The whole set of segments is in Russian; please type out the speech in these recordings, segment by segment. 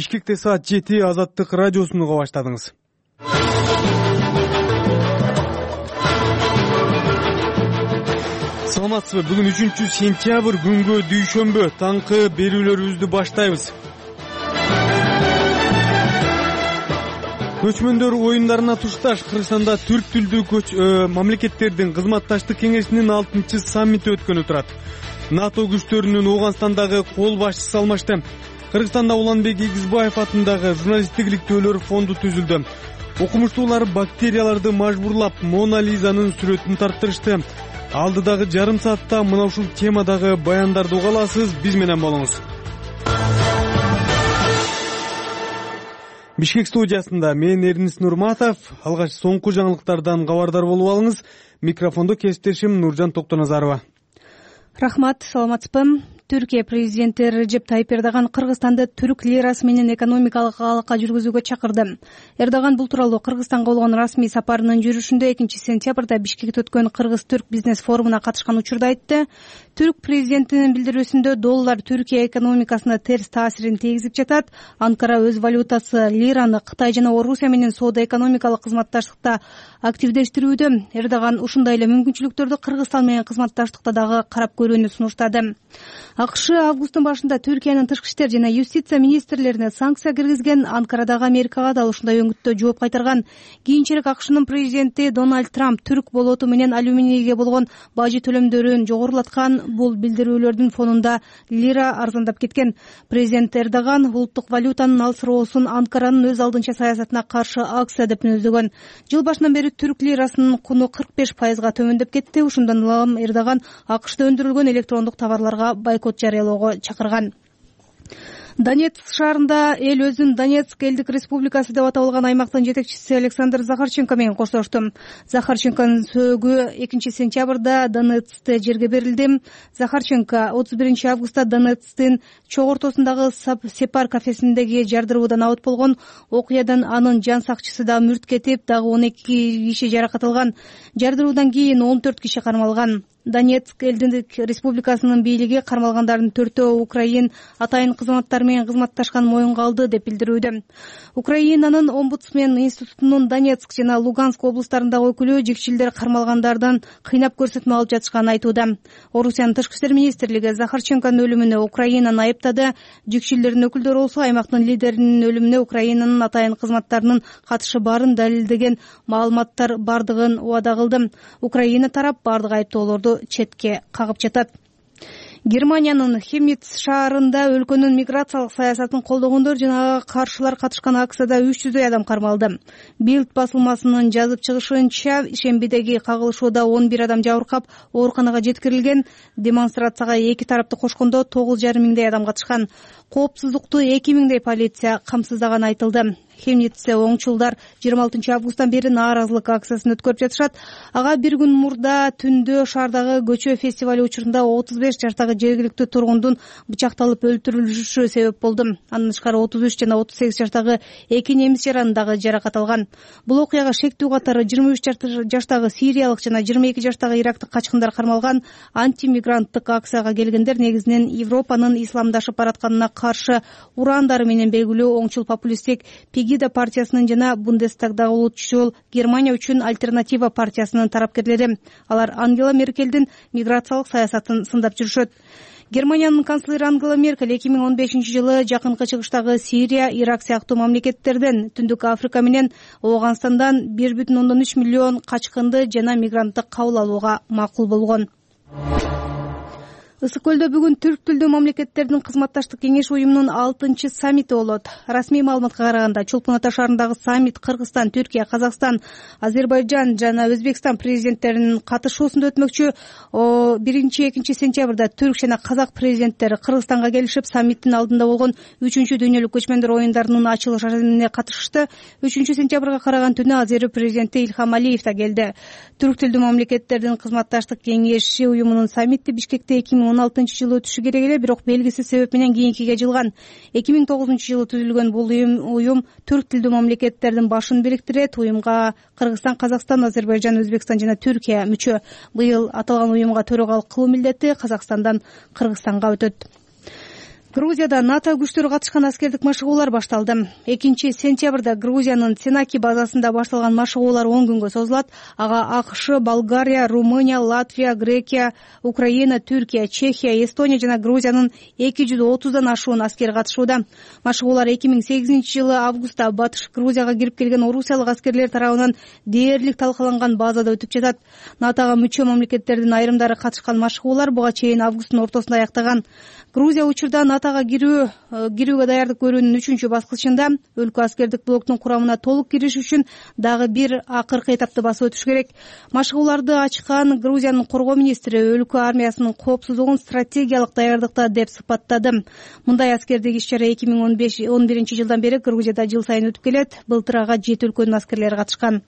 Бишкекте саат 7 Азаттык радиосун уга баштадыңыз. Саламатсызбы? Бүгүн 3-сентябрь күнгө дүйшөмбү таңкы берүүлөрүбүздү баштайбыз. Көчмөндөр оюндарына тушташ Кыргызстанда түрк тилдүү мамлекеттердин кызматташтык кеңешинин 6-саммити өткөнү турат. НАТО күчтөрүнүн Ооганстандагы кол башчысы алмашты. Кыргызстанда Уланбек Игизбаев атындагы журналисттик иликтөөлөр фонду түзүлдү. Окумуштуулар бактерияларды мажбурлап Мона Лизанын сүрөтүн тарттырышты. Алдыдагы жарым саатта мына ушул темадагы баяндарды уга аласыз, биз менен болуңуз. Бишкек студиясында мен Эрнис Нурматов. Алгач соңку жаңылыктардан кабардар болуп алыңыз. Микрофондо кесиптешим Нуржан Токтоназарова. Рахмат, саламатсызбы? Түркия президенти Режеп Тайип Эрдоган Кыргызстанды түрк лирасы менен экономикалык алака жүргүзүүгө чакырды. Эрдоган бул тууралуу Кыргызстанга болгон расмий сапарынын жүрүшүндө 2-сентябрда Бишкекте өткөн Кыргыз-Түрк бизнес форумуна катышкан учурда айтты. Түрк президентинин билдирүүсүндө доллар Түркия экономикасына терс таасирин тийгизип жатат. Анкара өз валютасы лираны Кытай жана Орусия менен соода-экономикалык кызматташтыкта активдештирүүдө. Эрдоган ушундай эле мүмкүнчүлүктөрдү Кыргызстан менен кызматташтыкта дагы карап көрүүнү сунуштады. АКШ августтун башында Түркиянын тышкы иштер жана юстиция министрлерине санкция киргизген. Анкарадагы Америкага да ушундай өңүттө жооп кайтарган. Кийинчерээк АКШнын президенти Дональд Трамп түрк болоту менен алюминийге болгон бажы төлөмдөрүн жогорулаткан. Бул билдирүүлөрдүн фонунда лира арзандап кеткен. Президент Эрдоган улуттук валютанын алсыроосун Анкаранын өз алдынча саясатына каршы акция деп мүнөздөгөн. Жыл башынан бери түрк лирасынын куну 45%га төмөндөп кетти. Ушундан улам Эрдоган АКШда өндүрүлгөн электрондук товарларга бойкот жарыялоого чакырган. Донецк шаарында эл өзүн Донецк элдик республикасы деп аталган аймактын жетекчиси Александр Захарченко менен коштошту. Захарченконун сөөгү 2-сентябрда Донецкте жерге берилди. Захарченко 31 августта Донецктин чок ортосундагы Сепар кафесиндеги жардыруудан абыт болгон. Окуядан анын жан сакчысы да мүрт кетип, дагы 12 киши жаракат алган. Жардыруудан кийин 14 киши кармалган. Донецк элдик республикасынын бийлиги кармалгандардын 4-өө Украин атайын кызматтары менен кызматташкан моюнга алды деп билдирүүдө. Украинанын омбудсмен институтунун Донецк жана Луганск облустарындагы өкүлү жигчилдер кармалгандардан кыйнап көрсөтмө алып жатышканын айтууда. Орусиянын тышкы иштер министрлиги Захарченконун өлүмүнө Украинаны айыптады. Жигчилдердин өкүлдөрү болсо аймактын лидеринин өлүмүнө Украинанын атайын кызматтарынын катышы барын далилдеген маалыматтар бардыгын убада кылды. Украина тарап бардык айыптоолорду четке кагып жатат. Германиянын Хемниц шаарында өлкөнүн миграциялык саясатын колдогондор жана каршылар катышкан акцияда 300 адам кармалды. Билд басылмасынын жазып чыгышынча, шембидеги кагылышууда 11 адам жабыркап, ооруканага жеткирилген. Демонстрацияга эки тарапты кошкондо 9,5 миңдей адам катышкан. Коопсуздукту 2 миңдей полиция камсыздаганы айтылды. Хемницте оңчулдар 26 августтан бери нааразылык акциясын өткөрүп жатышат. Ага бир күн мурда түндө шаардагы көчө фестивали учурунда 35 жаштагы жергиликтүү тургундун бычакталып өлтүрүлүшү себеп болду. Андан тышкары 33 жана 38 жаштагы эки немис жарандагы жаракат алган. Бул окуяга шектүү катары 23 жаштагы сириялык жана 22 жаштагы ирактык качкындар кармалган. Антимигранттык акцияга келгендер негизинен Европанын исламдашып баратканына каршы урандары менен белгилүү оңчул популисттик Пегида партиясынын жана Бундестагдагы улутчул Германия үчүн альтернатива партиясынын тарапкерлери. Алар Ангела Меркелдин миграциялык саясатын сындап жүрүшөт. Германиянын канцлери Ангела Меркель 2015 жылы жакынкы чыгыштагы Сирия, Ирак сыяктуу мамлекеттерден, Түндүк Африка менен Ооганстандан 1,3 миллион качкынды жана мигрантты кабыл алууга макул болгон. Ысык көлдө бүгүн түрк тилдүү мамлекеттердин кызматташтык кеңеш уюмунун 6-саммити болот. Расмий маалыматка караганда, Чолпон Ата шаарындагы саммит Кыргызстан, Түркия, Казакстан, Азербайжан жана Өзбекстан президенттеринин катышуусунда өтмөкчү. 1-2 түрк жана казак президенттери Кыргызстанга келишип, саммиттин алдында болгон 3-дүйнөлүк көчмөндөр оюндарынын ачылыш аренасына катышышты. 3-сентябрга караган түнү Азер президенти Илхам Алиев да келди. Түрк тилдүү мамлекеттердин кызматташтык кеңеши уюмунун саммити Бишкекте 2016 жылы өтүшү керек эле, бирок белгисиз себеп менен кийинкиге жылган. 2009 жылы түзүлгөн бул уюм түрк тилдүү мамлекеттердин башын бириктирет. Уюмга Кыргызстан, Казакстан, Азербайжан, Өзбекстан жана Түркия мүчө. Быйыл аталган уюмга төрагалык кылуу милдети Казакстандан Кыргызстанга өтөт. Грузияда НАТО күчтөрү катышкан аскердик машыгуулар башталды. 2-сентябрда Грузиянын Сенаки базасында башталган машыгуулар 10 күнгө созулат. Ага АКШ, Болгария, Румыния, Латвия, Грекия, Украина, Түркия, Чехия, Эстония жана Грузиянын 230дан ашуун аскери катышууда. Машыгуулар 2008-жылы августта Батыш Грузияга кирип келген орусиялык аскерлер тарабынан дээрлик талкаланган базада өтүп жатат. НАТОга мүчө мамлекеттердин айрымдары катышкан машыгуулар буга чейин августтун ортосунда аяктаган. Грузия учурда НАТОга кирүүгө даярдык көрүүнүн 3-баскычында. Өлкө аскердик блоктун курамына толук кириш үчүн дагы бир акыркы этапты басып өтүш керек. Машыгууларды ачкан Грузиянын коргоо министри өлкө армиясынын коопсуздугун стратегиялык даярдыкта деп сыпаттады. Мындай аскердик иш-чара 2011-жылдан бери Грузияда жыл сайын өтүп келет. Былтыр ага 7 өлкөнүн аскерлери катышкан.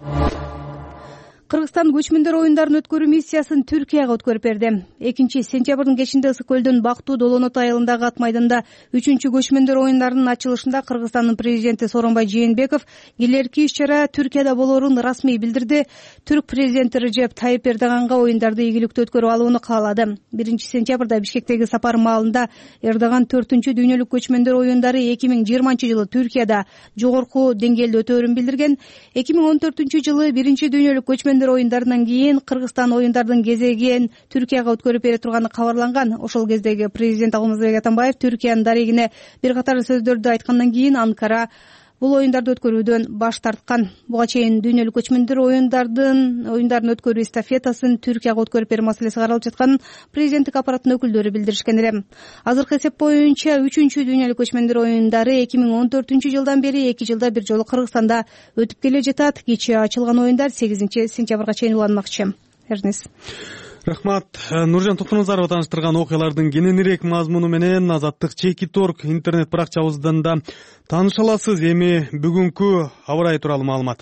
Кыргызстан көчмөндөр оюндарын өткөрүү миссиясын Түркияга өткөрүп берди. 2-сентябрдын кечинде Ысык көлдүн Бактуу Долонот айылындагы ат майданда 3-көчмөндөр оюндарынын ачылышында Кыргызстандын президенти Сооронбай Жээнбеков келерки иш-чара Түркияда болоорун расмий билдирди. Түрк президенти Режеп Тайип Эрдоганга оюндарды ийгиликтүү өткөрүп алууну каалады. 1-сентябрда Бишкектеги сапары маалында Эрдоган 4-дүйнөлүк көчмөндөр оюндары 2020-жылы Түркияда жогорку деңгээлде өтөөрүн билдирген. 2014-жылы 1-дүйнөлүк көчмөндөр оюндарынан кийин Кыргызстан оюндардын кезегин Түркияга өткөрүп бере турганы кабарланган. Ошол кездеги президент Алмазбек Атамбаев Түркиянын дарегине бир катар сөздөрдү айткандан кийин Анкара бул оюндарды өткөрүүдөн баш тарткан. Буга чейин дүйнөлүк көчмөндөр оюндарын өткөрүү эстафетасын Түркияга өткөрүп берүү маселеси каралып жатканын президенттик аппараттын өкүлдөрү билдиришкен эле. Азыркы эсеп боюнча 3-дүйнөлүк көчмөндөр оюндары 2014-жылдан бери 2 жылда бир жолу Кыргызстанда өтүп келе жатат. Кечээ ачылган оюндар 8-сентябрга чейин уланмакчы. Эрнис. Рахмат. Нуржан Токтоназарова тааныштырган окуялардын кененирээк мазмуну менен Азаттык Чекит.орг интернет баракчабыздан да тааныша аласыз. Эми бүгүнкү аба ырайы тууралуу маалымат.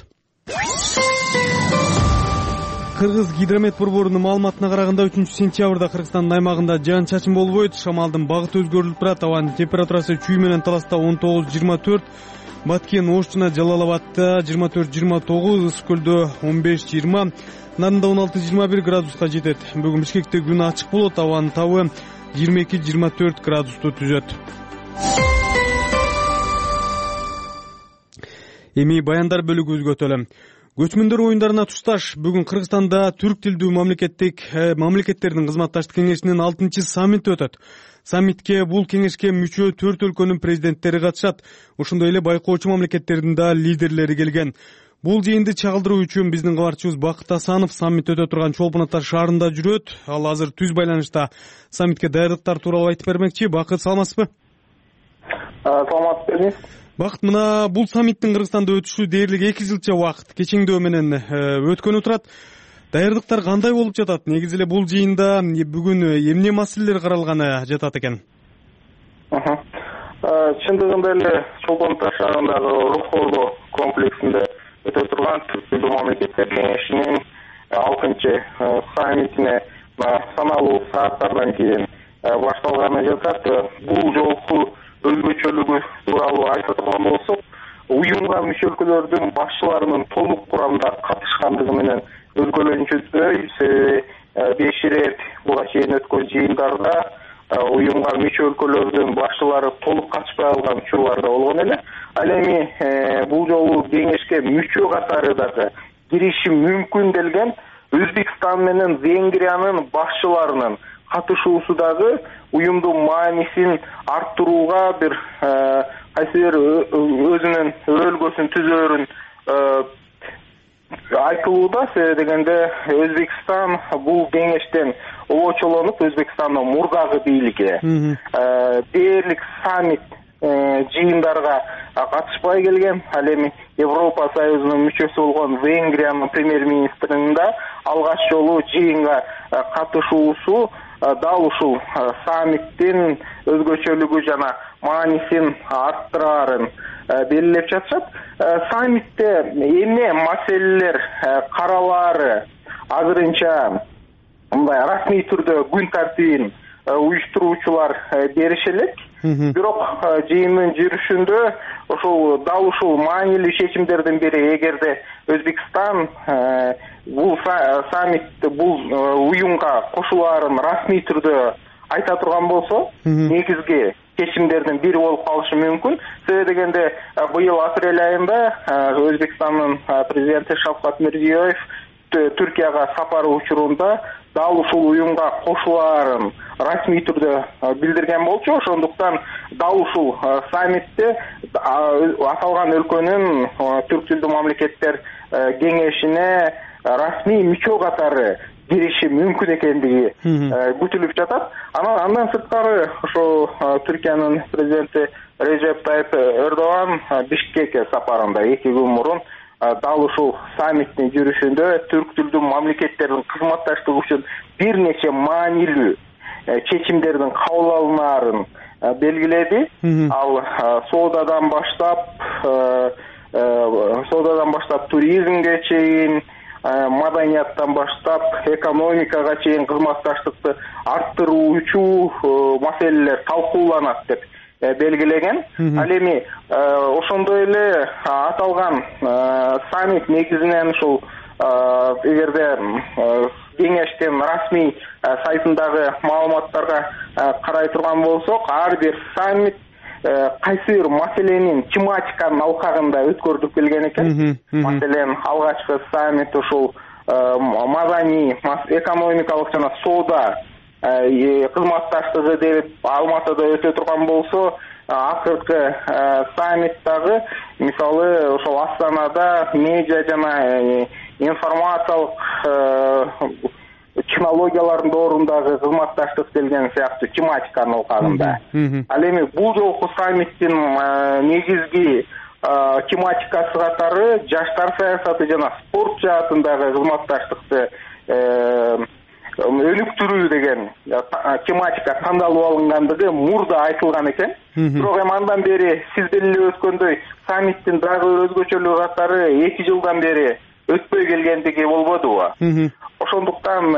Кыргыз гидромет борборунун маалыматына караганда 3-сентябрда Кыргызстандын аймагында жаан-чачын болбойт. Шамалдын багыты өзгөрүлүп турат. Абанын температурасы чүй менен Таласта 19-24, Баткен, Ош жана Жалал Абадта 24-29, Ысык көлдө 15-20, Нарында 16-21 градуска жетет. Бүгүн Бишкекте күн ачык болот, абанын табы 22-24 градусту түзөт. Эми баяндар бөлүгүбүзгө өтөлү. Көчмөндөр оюндарына тушташ бүгүн Кыргызстанда түрк тилдүү мамлекеттердин кызматташтык кеңешинин 6-саммити өтөт. Саммитке бул кеңешке мүчө 4 өлкөнүн президенттери катышат. Ошондой эле байкоочу мамлекеттердин да лидерлери келген. Бул жыйынды чагылдыруу үчүн биздин кабарчыбыз Бакыт Асанов саммит өтө турган Чолпон Ата шаарында жүрөт. Ал азыр түз байланышта саммитке даярдыктар тууралуу айтып бермекчи. Бакыт, саламатсызбы? Саламатсыз. Бакыт, мына бул саммиттин Кыргызстанда өтүшү дээрлик 2 жылча убакыт кечеңдөө менен өткөнү турат. Даярдыктар кандай болуп жатат? Негизи эле бул жыйында бүгүн эмне маселелер каралганы жатат экен? Чындыгында эле Чолпон Ата шаарындагы Рух Ордо комплексинде өтө турган түрк тилдүү мамлекеттер кеңешинин 6-саммитине саналуу сааттардан кийин башталганы жатат. Бул жолку өзгөчөлүгү тууралуу айта турган болсок, уюмга мүчө өлкөлөрдүн башчыларынын толук курамда катышкандыгы менен өзгөлөнчүдөй. Себеби 5 ирет буга чейин өткөн жыйындарда уюмга мүчө өлкөлөрдүн башчылары толук катышпай калган учурлар да болгон эле. Ал эми бул жолу кеңешке мүчө катары дагы кириши мүмкүн делген Өзбекстан менен Венгриянын башчыларынын катышуусу дагы уюмдун маанисин арттырууга бир кайсыбир өзүнүн рөлгөсүн түзөөрүн айтылууда. Себеби дегенде Өзбекстан бул кеңештен обочолонуп, Өзбекстандын мурдагы бийлиги дээрлик саммит жыйындарга катышпай келген. Ал эми Европа Союзунун мүчөсү болгон Венгриянын премьер-министринин да алгач жолу жыйынга катышуусу дал ушул саммиттин өзгөчөлүгү жана маанисин арттырарын белгилеп жатышат. Саммитте эмне маселелер каралаары азырынча мындай расмий түрдө күн тартибин уюштуруучулар берише элек. Бирок жыйындын жүрүшүндө ошол дал ушул маанилүү чечимдердин бири, эгерде Өзбекстан бул саммитте бул уюмга кошулаарын расмий түрдө айта турган болсо, негизги чечимдердин бири болуп калышы мүмкүн. Себеби дегенде быйыл апрель айында Өзбекстандын президенти Шавкат Мирзиёев Түркияга сапары учурунда дал ушул уюмга кошулаарын расмий түрдө билдирген болчу. Ошондуктан дал ушул саммитте аталган өлкөнүн түрк тилдүү мамлекеттер кеңешине расмий мүчө катары кириши мүмкүн экендиги күтүлүп жатат. Андан сырткары ошо Түркиянын президенти Режеп Тайип Эрдоган Бишкекке сапарында 2 күн мурун дал ушул саммиттин жүрүшүндө түрк тилдүү мамлекеттердин кызматташтыгы үчүн бир нече маанилүү чечимдердин кабыл алынаарын белгиледи. Ал соодадан баштап туризмге чейин, маданияттан баштап экономикага чейин кызматташтыкты арттыруучу маселелер талкууланат деп белгилеген. Ал эми ошондой эле аталган саммит негизинен ушул эгерде кеңештин расмий сайтындагы маалыматтарга карай турган болсок, ар бир саммит кайсы бир маселенин тематиканын алкагында өткөрүлүп келген экен. Маселен, алгачкы саммит ушул маданий, экономикалык жана соода кызматташтыгы деп Алматыда өтө турган болсо, акыркы саммиттагы мисалы ошол Астанада медиа жана информациялык технологиялардын доорундагы кызматташтык делген сыяктуу тематиканын алкагында. Ал эми бул жолку саммиттин негизги тематикасы катары жаштар саясаты жана спорт жаатындагы кызматташтыкты өнүктүрүү деген тематика тандалып алынгандыгы мурда айтылган экен. Бирок андан бери сиз белгилеп өткөндөй саммиттин дагы бир өзгөчөлүгү катары 2 жылдан бери өтпөй келгендиги болбодубу? Ошондуктан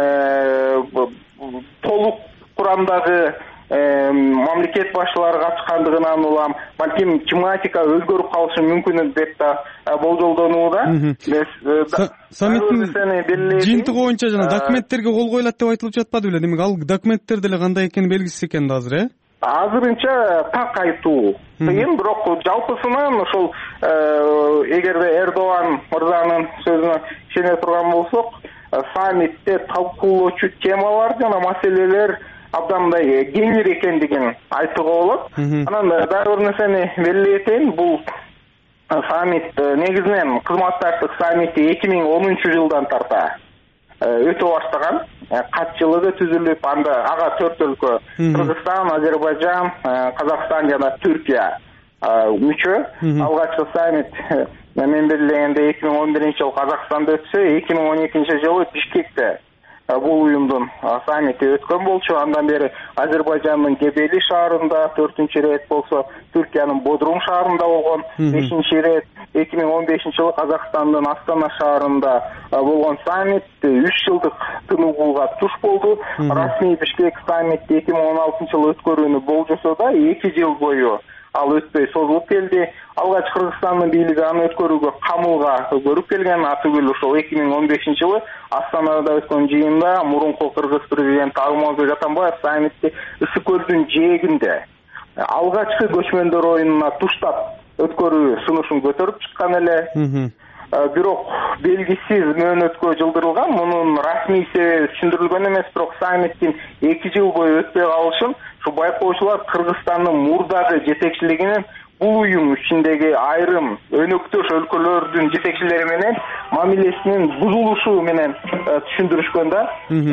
толук курамдагы мамлекет башчылары катышкандыгынан улам балким тематика өзгөрүп калышы мүмкүн деп да болжолдонууда. Саммиттин жыйынтыгы боюнча жана документтерге кол коюлат деп айтылып жатпады беле? Демек ал документтер деле кандай экени белгисиз экен да азыр, Азырынча так айтуу кыйын, бирок жалпысынан ошол эгерде Эрдоган мырзанын сөзүнө ишене турган болсок, саммитте талкуулоочу темалар жана маселелер абдан мындай кеңир экендигин айтууга болот. Анан дагы бир нерсени белгилей кетейин, бул саммит негизинен кызматташтык саммити 2010 жылдан тарта өтө баштаган. Катчылыгы түзүлүп, ага 4 өлкө Кыргызстан, Азербайжан, Казакстан жана Түркия мүчө. Алгачкы саммит мен белгилегенде 2011 жылы Казакстанда өтсө, 2012 жылы Бишкекте бул уюмдун саммити өткөн болчу. Андан бери Азербайжандын Гебели шаарында 4-чү рет болсо, Түркиянын Бодрум шаарында болгон 5-чи рет, 2015 жылы Казакстандын Астана шаарында болгон саммит 3 жылдык тыныгууга туш болду. Расмий Бишкек саммитти 2016 жылы өткөрүүнү болжосо да 2 жыл бою ал өтпөй созулуп келди. Алгач Кыргызстандын бийлиги аны өткөрүүгө камылга көрүп келген. Атүгүл ошол 2015 жылы Астанада өткөн жыйында мурунку Кыргыз президенти Алмазбек Атамбаев саммитти Ысык көлдүн жээгинде алгачкы көчмөндөр оюнуна туштап өткөрүү сунушун көтөрүп чыккан эле. Бирок белгисиз мөөнөткө жылдырылган, мунун расмий себеби түшүндүрүлгөн эмес, бирок саммиттин 2 жыл бою өтпөй калышын ушу байкоочулар Кыргызстандын мурдагы жетекчилигинин бул уюм ичиндеги айрым өнөктөш өлкөлөрдүн жетекчилери менен мамилесинин бузулушу менен түшүндүрүшкөн да.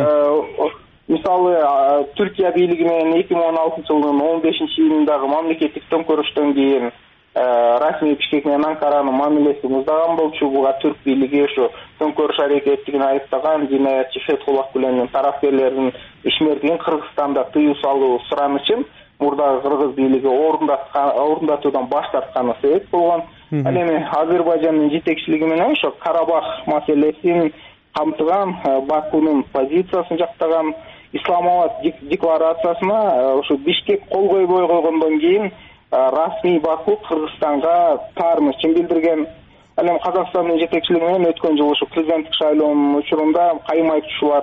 Мисалы, Түркия бийлиги менен 2016 жылдын 15-июнундагы мамлекеттик төңкөрүштөн кийин расмий Бишкек менен Анкаранын мамилеси муздаган болчу. Буга түрк бийлиги ушу төңкөрүш аракеттигин айыптаган жинаятчы Фетхуллах Гүленин тараптерлеринин ишмердигин Кыргызстанда тыюу салуу суранычын мурдагы кыргыз бийлиги орунтуудан баш тартканы себеп болгон. Ал эми Азербайжандын жетекчилиги менен ошо Карабах маселесин камтыган, Бакунун позициясын жактаган, Исламабад декларациясына ошо Бишкек кол койбой койгондон кийин расмий Баку Кыргызстанга таарынычын билдирген. Ал эми Казакстандын жетекчилиги менен өткөн жылы ушу президенттик шайлоонун учурунда кайым айтуучулар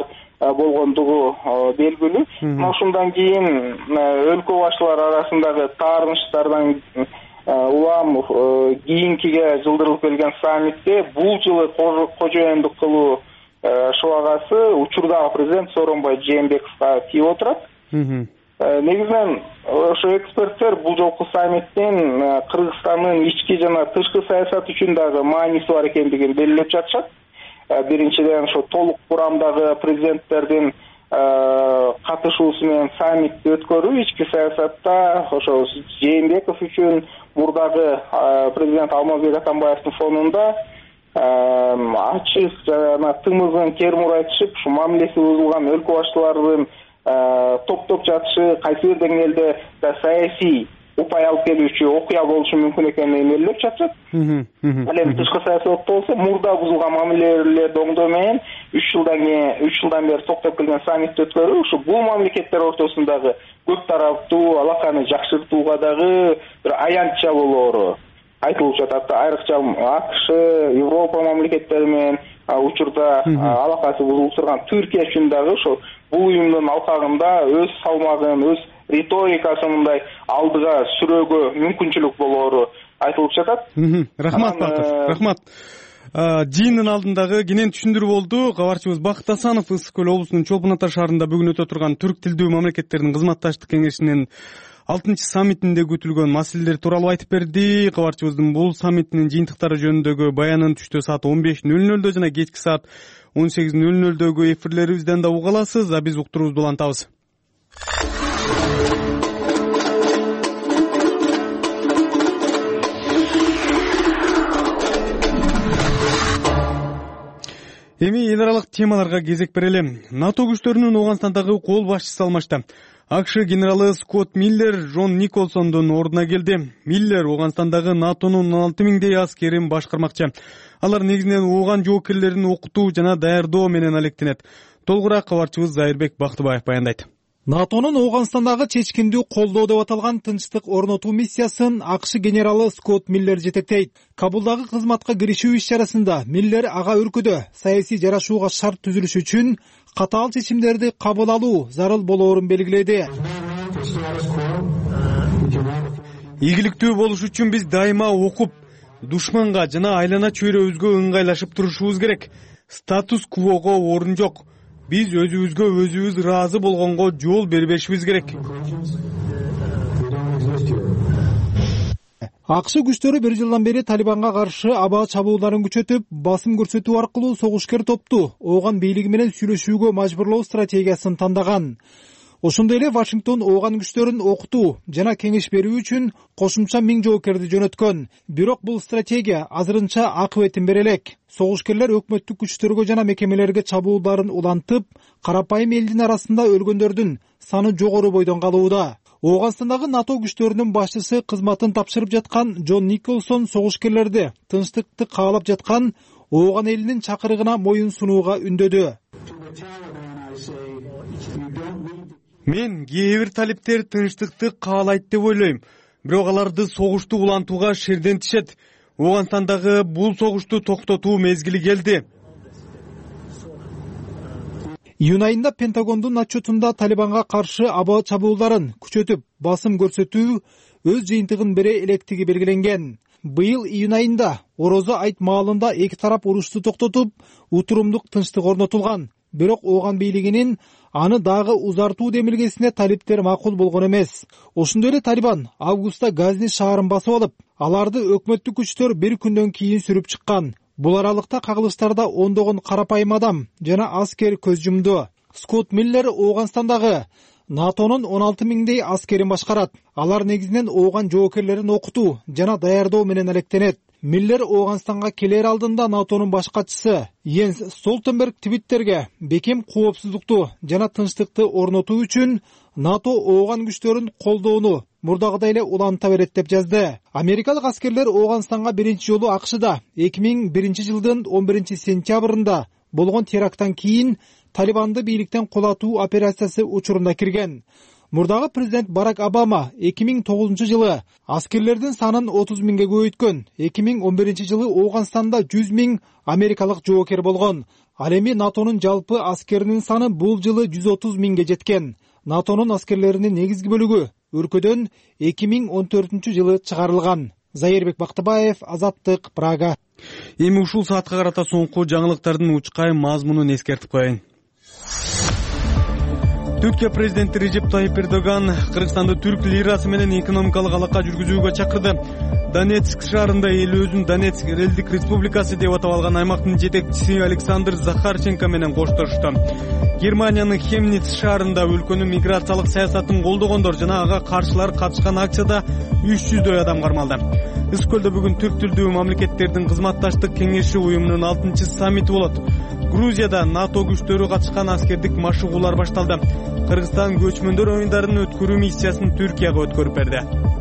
болгондугу белгилүү. Ошондон кийин өлкө башчылары арасындагы таарынычтардан улам кийинкиге жылдырылып келген саммитте бул жылы кожоюндук кылуу шыбагасы учурдагы президент Сооронбай Жээнбековго тийип отурат. Негизинен ошо эксперттер бул жолку саммиттин Кыргызстандын ички жана тышкы саясат үчүн дагы мааниси бар экендигин белгилеп жатышат. Биринчиден ошо толук курамдагы президенттердин катышуусу менен саммитти өткөрүү ички саясатта ошо Жээнбеков үчүн мурдагы президент Алмазбек Атамбаевдин фонунда ачык жана тымызын кер мурайтышып, ушу мамилеси бузулган өлкө башчыларынын топтоп жатышы кайсы бир деңгээлде саясий упай алып келүүчү окуя болушу мүмкүн экенин белгилеп жатышат. Ал эми тышкы саясатта болсо мурда бузулган мамилелерди оңдоо менен 3 жылдан бери токтоп келген саммитти өткөрүү ушу бул мамлекеттер ортосундагы көп тараптуу алаканы жакшыртууга дагы бир аянтча болоору айтылып жатат. Айрыкча АКШ, Европа мамлекеттери менен учурда алакасы бузулуп турган Түркия үчүн дагы ошо бул уюмдун алкагында өз салмагын, өз риторикасын мындай алдыга сүрөөгө мүмкүнчүлүк болоору айтылып жатат. Рахмат Бактас, рахмат. Жыйындын алдындагы кенен түшүндүрүү болду. Кабарчыбыз Бакыт Асанов Ысык Көл облусунун Чолпон Ата шаарында бүгүн өтө турган түрк тилдүү мамлекеттердин кызматташтык кеңешинин 6-чы саммитинде күтүлгөн маселелер тууралуу айтып берди. Кабарчыбыздын бул саммитинин жыйынтыктары жөнүндөгү баянын түштө саат 15:00 жана кечки саат 18:00 эфирлерибизден да уга аласыз. А биз уктуруубузду улантабыз. Эми эл аралык темаларга кезек берели. НАТО күчтөрүнүн Ооганстандагы кол башчысы алмашты. АКШ генералы Скотт Миллер Джон Николсондун ордуна келди. Миллер Ооганстандагы НАТОнун 16.000 аскерин башкармакчы. Алар негизинен ооган жоокерлерин окутуу жана даярдоо менен алектенет. Толугураак кабарчыбыз Зайырбек Бактыбаев баяндайт. НАТОнун Ооганстандагы чечкиндүү колдоо деп аталган тынчтык орнотуу миссиясын АКШ генералы Скотт Миллер жетектейт. Кабулдагы кызматка киришүү иш-чарасында Миллер ага өлкөдө саясий жарашууга шарт түзүлүш үчүн катаал чечимдерди кабыл алуу зарыл болоорун белгиледи. Ийгиликтүү болуш үчүн биз дайыма окуп, душманга жана айлана чөйрөбүзгө ыңгайлашып турушубуз керек. Статус-квого орун жок. Биз өзүбүзгө өзүбүз ыраазы болгонго жол бербешибиз керек. АКШ күчтөрү 1 жылдан бери Талибанга каршы аба чабууларын күчөтүп, басым көрсөтүү аркылуу согушкер топту ооган бийлиги менен сүйлөшүүгө мажбурлоо стратегиясын тандаган. Ошондой эле Вашингтон ооган күчтөрүн окутуу жана кеңеш берүү үчүн кошумча 1000 жоокерди жөнөткөн. Бирок бул стратегия азырынча акыбетин бере элек. Согушкерлер өкмөттүк күчтөргө жана мекемелерге чабуулдарын улантып, карапайым элдин арасында өлгөндөрдүн саны жогору бойдон калууда. Ооганстандагы НАТО күчтөрүнүн башчысы кызматын тапшырып жаткан Джон Николсон согушкерлерди тынчтыкты каалап жаткан ооган элинин чакырыгына моюн сунууга үндөдү. Мен кээ бир талиптер тынчтыкты каалайт деп ойлойм. Бирок аларды согушту улантууга шердентишет. Ооганстандагы бул согушту токтотуу мезгили келди. Июнь айында Пентагондун отчетунда Талибанга каршы аба чабуулдарын күчөтүп, басым көрсөтүү өз жыйынтыгын бере электиги белгиленген. Быйыл июнь айында Орозо айт маалында эки тарап урушту токтотуп, утурумдук тынчтык орнотулган. Бирок ооган бийлигинин аны дагы узартуу демилгесине талиптер макул болгон эмес. Ошондой эле Талибан августта Газни шаарын басып алып, аларды өкмөттүк күчтөр 1 күндөн кийин сүрүп чыккан. Бул аралыкта кагылыштарда ондогон карапайым адам жана аскер көз жумду. Скотт Миллер Ооганстандагы НАТОнун 16.000 аскерин башкарат. Алар негизинен ооган жоокерлерин окутуу жана даярдоо менен алектенет. Миллер Ооганстанга келер алдында НАТОнун баш катчысы Йенс Столтенберг Твиттерге бекем коопсуздукту жана тынчтыкты орнотуу үчүн НАТО ооган күчтөрүн колдоону мурдагыдай эле уланта берет деп жазды. Америкалык аскерлер Ооганстанга биринчи жолу АКШда 2001 жылдын 11 сентябрында болгон теракттан кийин Талибанды бийликтен кулатуу операциясы учурунда кирген. Мурдагы президент Барак Обама 2009 жылы аскерлердин санын 30 миңге көбөйткөн. 2011 жылы Ооганстанда 100 миң америкалык жоокер болгон. Ал эми НАТОнун жалпы аскеринин саны бул жылы 130 миңге жеткен. НАТОнун аскерлеринин негизги бөлүгү өлкөдөн 2014 жылы чыгарылган. Зайырбек Бактыбаев, Азаттык, Прага. Эми ушул саатка карата соңку жаңылыктардын учкай мазмунун эскертип коеюн. Түркия президенти Режеп Тайип Эрдоган Кыргызстанды түрк лирасы менен экономикалык алака жүргүзүүгө чакырды. Донецк шаарында эл өзүн Донецк элдик республикасы деп атап алган аймактын жетекчиси Александр Захарченко менен коштошту. Германиянын Хемниц шаарында өлкөнүн миграциялык саясатын колдогондор жана ага каршылар катышкан акцияда 300дөй адам кармалды. Ысык көлдө бүгүн түрк тилдүү мамлекеттердин кызматташтык кеңеши уюмунун 6-чы саммити болот. Грузияда НАТО күчтөрү катышкан аскердик машыгуулар башталды. Кыргызстан көчмөндөр оюндарын өткөрүү миссиясын Түркияга өткөрүп берди.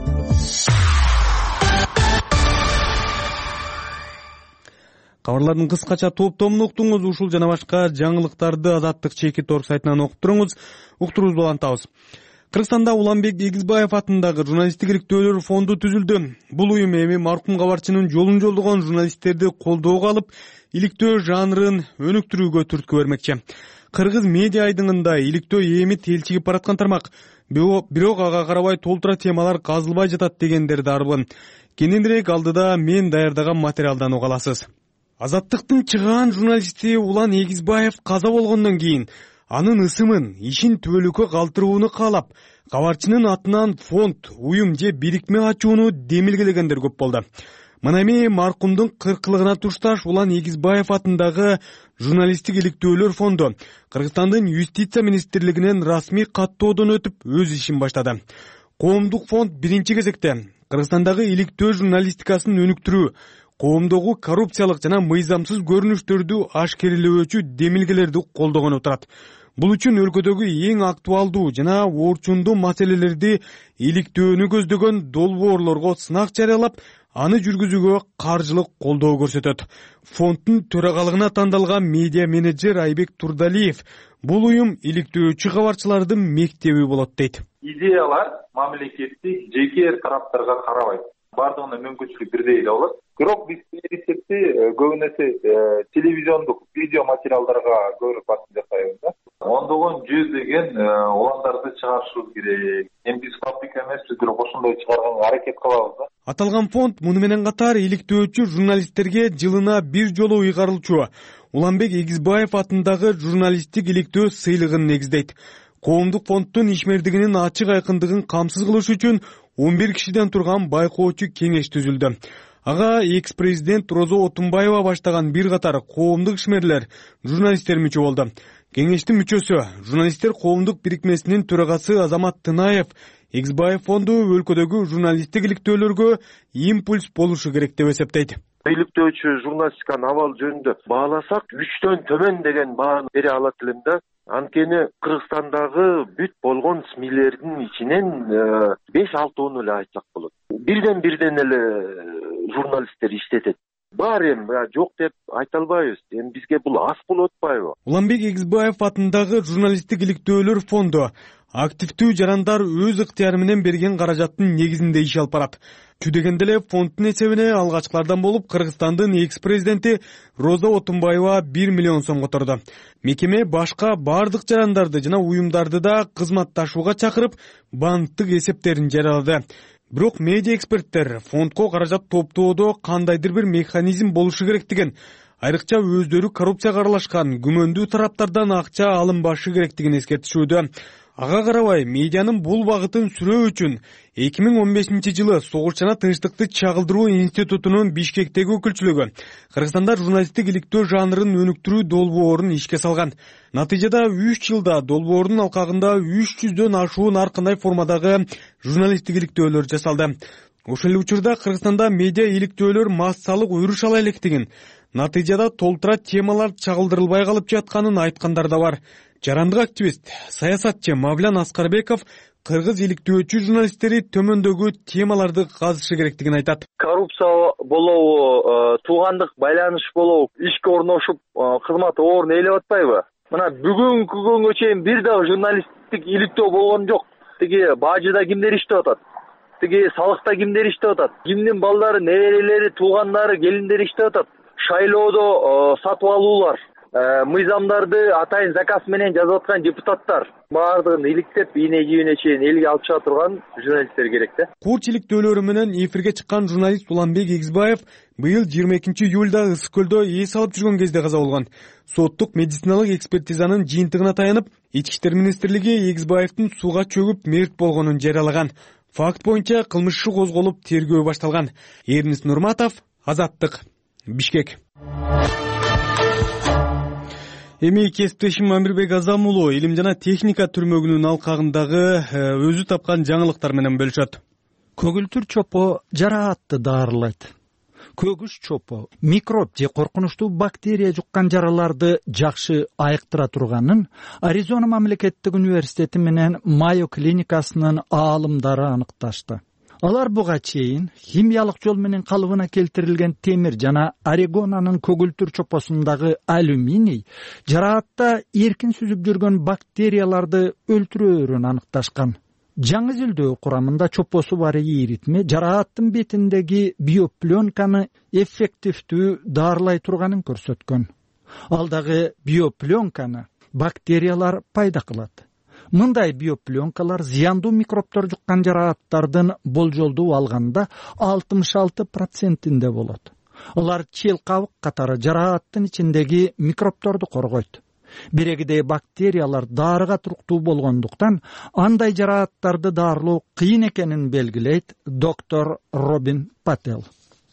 Кабарлардын кыскача топтомун уктуңуз. Ушул жана башка жаңылыктарды Азаттык чеки торг сайтынан окуп туруңуз. Уктуруубузду улантабыз. Кыргызстанда Уланбек Эгизбаев атындагы журналисттик иликтөөлөр фонду түзүлдү. Бул уюм эми маркум кабарчынын жолун жолдогон журналисттерди колдоого алып, иликтөө жанрын өнүктүрүүгө түрткү бермекчи. Кыргыз медиа айдыңында иликтөө эми телчигип бараткан тармак. Бирок ага карабай толтура темалар казылбай жатат дегендер дарбын. Кененирээк алдыда мен даярдаган материалдан уга аласыз. Азаттыктын чыгаан журналисти Улан Эгизбаев каза болгондон кийин анын ысымын, ишин түбөлүккө калтырууну каалап, кабарчынын атынан фонд, уюм же бирикме ачууну демилгелегендер көп болду. Мына эми маркумдун 40-лыгына тушташ Улан Эгизбаев атындагы журналисттик иликтөөлөр фонду Кыргызстандын юстиция министрлигинен расмий каттоодон өтүп өз ишин баштады. Коомдук фонд биринчи кезекте Кыргызстандагы иликтөө журналистикасын өнүктүрүү, коомдогу коррупциялык жана мыйзамсыз көрүнүштөрдү ашкерелөөчү демилгелерди колдогон отурат. Бул үчүн өлкөдөгү эң актуалдуу жана орчундуу маселелерди иликтөөнү көздөгөн долбоорлорго сынак жарыялап, аны жүргүзүүгө каржылык колдоо көрсөтөт. Фонддун төрагалыгына тандалган медиа менеджер Айбек Турдалиев бул уюм иликтөөчү кабарчылардын мектеби болот дейт. Идеялар мамлекеттик жеке тараптарга карабайт. Бардыгына мүмкүнчүлүк бирдей эле болот. Бирок биз рецепти көбүн эсе телевизиондук видео материалдарга көбүрөөк басым жасайбыз да. Ондогон жүздөгөн уландарды чыгарышыбыз керек. Эми биз фабрика эмеспиз, бирок ошондой чыгарганга аракет кылабыз да. Аталган фонд муну менен катар иликтөөчү журналисттерге жылына бир жолу уйгарылчу Уланбек Эгизбаев атындагы журналисттик иликтөө сыйлыгын негиздейт. Коомдук фонддун ишмердигинин ачык айкындыгын камсыз кылыш үчүн 11 кишиден турган байкоочу кеңеш түзүлдү. Ага экс-президент Розо Отунбаева баштаган бир катар коомдук ишмерлер, журналисттер мүчө болду. Кеңештин мүчөсү, журналисттер коомдук бирикмесинин төрагасы Азамат Тынаев Эгизбаев фонду өлкөдөгү журналисттик иликтөөлөргө импульс болушу керек деп эсептейт. Иликтөөчү журналистиканын абалы жөнүндө бааласак 3төн төмөн деген бааны бере алат элем да. Анткени Кыргызстандагы бүт болгон СМИлердин ичинен 5-6 эле айтсак болот. Бирден эле журналисттер иштетет. Бар эми жок деп айта албайбыз. Эми бизге бул аз болуп атпайбы? Уланбек Эгизбаев атындагы журналисттик иликтөөлөр фонду активдүү жарандар өз ыктыяры менен берген каражаттын негизинде иш алып барат. Чүдөгөндө эле фонддун эсебине алгачкылардан болуп Кыргызстандын экс-президенти Розо Отунбаева 1 миллион сом которду. Мекеме башка бардык жарандарды жана уюмдарды да кызматташууга чакырып, банктык эсептерин жарыялады. Бирок медиа эксперттер фондко каражат топтоодо кандайдыр бир механизм болушу керектигин, айрыкча өздөрү коррупцияга аралашкан күмөндүү тараптардан акча алынбашы керектигин эскертишүүдө. Ага карабай медианын бул багытын сүрөө үчүн 2015 жылы Согуш жана тынчтыкты чагылдыруу институтунун Бишкектеги өкүлчүлүгү Кыргызстанда журналисттик иликтөө жанрын өнүктүрүү долбоорун ишке салган. Натыйжада 3 жылда долбоордун алкагында 300дөн ашуун ар кандай формадагы журналисттик иликтөөлөр жасалды. Ошол эле учурда Кыргызстанда медиа иликтөөлөр массалык уюруш ала электигин, натыйжада толтура темалар чагылдырылбай калып жатканын айткандар да бар. Жарандык активист, саясатчы Мавлян Аскарбеков кыргыз иликтөөчү журналисттери төмөндөгү темаларды казышы керектигин айтат. Коррупция болобу, туугандык байланыш болобу, ишке орношуп, кызматы орун ээлеп атпайбы? Мына бүгүнкү күнгө чейин бир дагы журналисттик иликтөө болгон жок. тиги бажыда кимдер иштеп атат, тиги салыкта кимдер иштеп атат, кимдин балдары, неберелери, туугандары, келиндери иштеп атат, шайлоодо сатып алуулар, мыйзамдарды атайын заказ менен жазып аткан депутаттар баардыгын иликтеп ийне жибине чейин элге алып чыга турган журналисттер керек да. Курчиликтөөлөрү менен эфирге чыккан журналист Уланбек Эгизбаев быйыл 22 июлда Ысык көлдө эс алып жүргөн кезде каза болгон. Соттук медициналык экспертизанын жыйынтыгына таянып, Ички иштер министрлиги Эгизбаевдин сууга чөгүп мерт болгонун жарыялаган. Факт боюнча кылмыш иши козголуп, тергөө башталган. Эрнис Нурматов, Азаттык, Бишкек. Эми кесиптешим Амирбек Азам уулу илим жана техника түрмөгүнүн алкагындагы өзү тапкан жаңылыктар менен бөлүшөт. Көгүлтүр чопо жараатты даарылайт. Көгүш чопо микроб же коркунучтуу бактерия жуккан жараларды жакшы айыктыра турганын Аризона мамлекеттик университети менен Майо клиникасынын аалымдары аныкташты. Алар буга чейин химиялык жол менен калыбына келтирилген темир жана орегонанын көгүлтүр чопосундагы алюминий жараатта эркин сүзүп жүргөн бактерияларды өлтүрөөрүн аныкташкан. Жаңы изилдөө курамында чопосу бар ийритме жарааттын бетиндеги биопленканы эффективдүү даарылай турганын көрсөткөн. Ал дагы биопленканы бактериялар пайда кылат. Мындай биопленкалар зыяндуу микробтор жуккан жарааттардын болжолдуу алганда 66%-inde болот. Алар чел кабык катары жарааттын ичиндеги микробторду коргойт. Берегидей бактериялар даарыга туруктуу болгондуктан андай жарааттарды даарылоо кыйын экенин белгилейт доктор Робин Пател.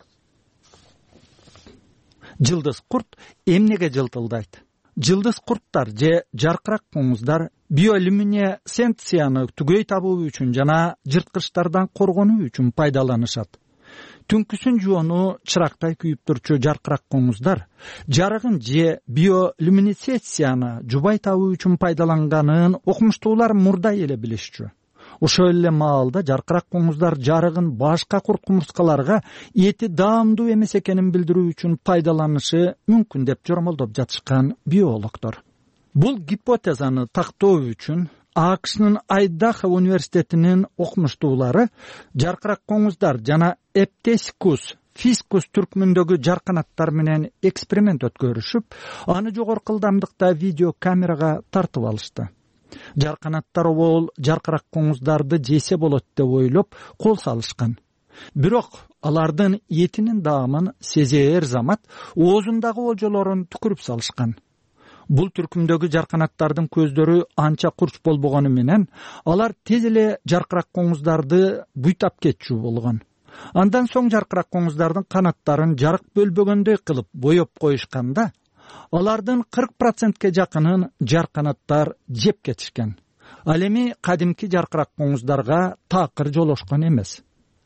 Жылдыз курт эмнеге жылтылдайт? Жылдыз курттар же жаркырак коңуздар биолюминесценцияны түгөй табуу үчүн жана жырткычтардан коргонуу үчүн пайдаланышат. Түнкүсүн жуону чырактай күйүп турчу жаркырак коңуздар жарыгын же биолюминесценцияны жубай табуу үчүн пайдаланганын окумуштуулар мурда эле билишчү. Ошол эле маалда жаркырак коңуздар жарыгын башка курт кумурскаларга эти даамдуу эмес экенин билдирүү үчүн пайдаланышы мүмкүн деп жормолдоп жатышкан биологдор. Бул гипотезаны тактоо үчүн АКШнын Айдахо университетинин окумуштуулары жаркырак коңуздар жана Эптесикус фискус түркмүндөгү жарканаттар менен эксперимент өткөрүшүп, аны жогорку ылдамдыкта видео камерага тартып алышты. Жарканаттар обол жаркырак коңуздарды жесе болот деп ойлоп кол салышкан. Бирок алардын этинин даамын сезээр замат оозундагы олжолорун түкүрүп салышкан. Бул түркүмдөгү жарканаттардын көздөрү анча курч болбогону менен алар тез эле жаркырак коңуздарды буйтап кетчү болгон. Андан соң жаркырак коңуздардын канаттарын жарык бөлбөгөндөй кылып боеп коюшканда алардын 40%ке жакынын жарканаттар жеп кетишкен. Ал эми кадимки жаркырак коңуздарга такыр жолошкон эмес.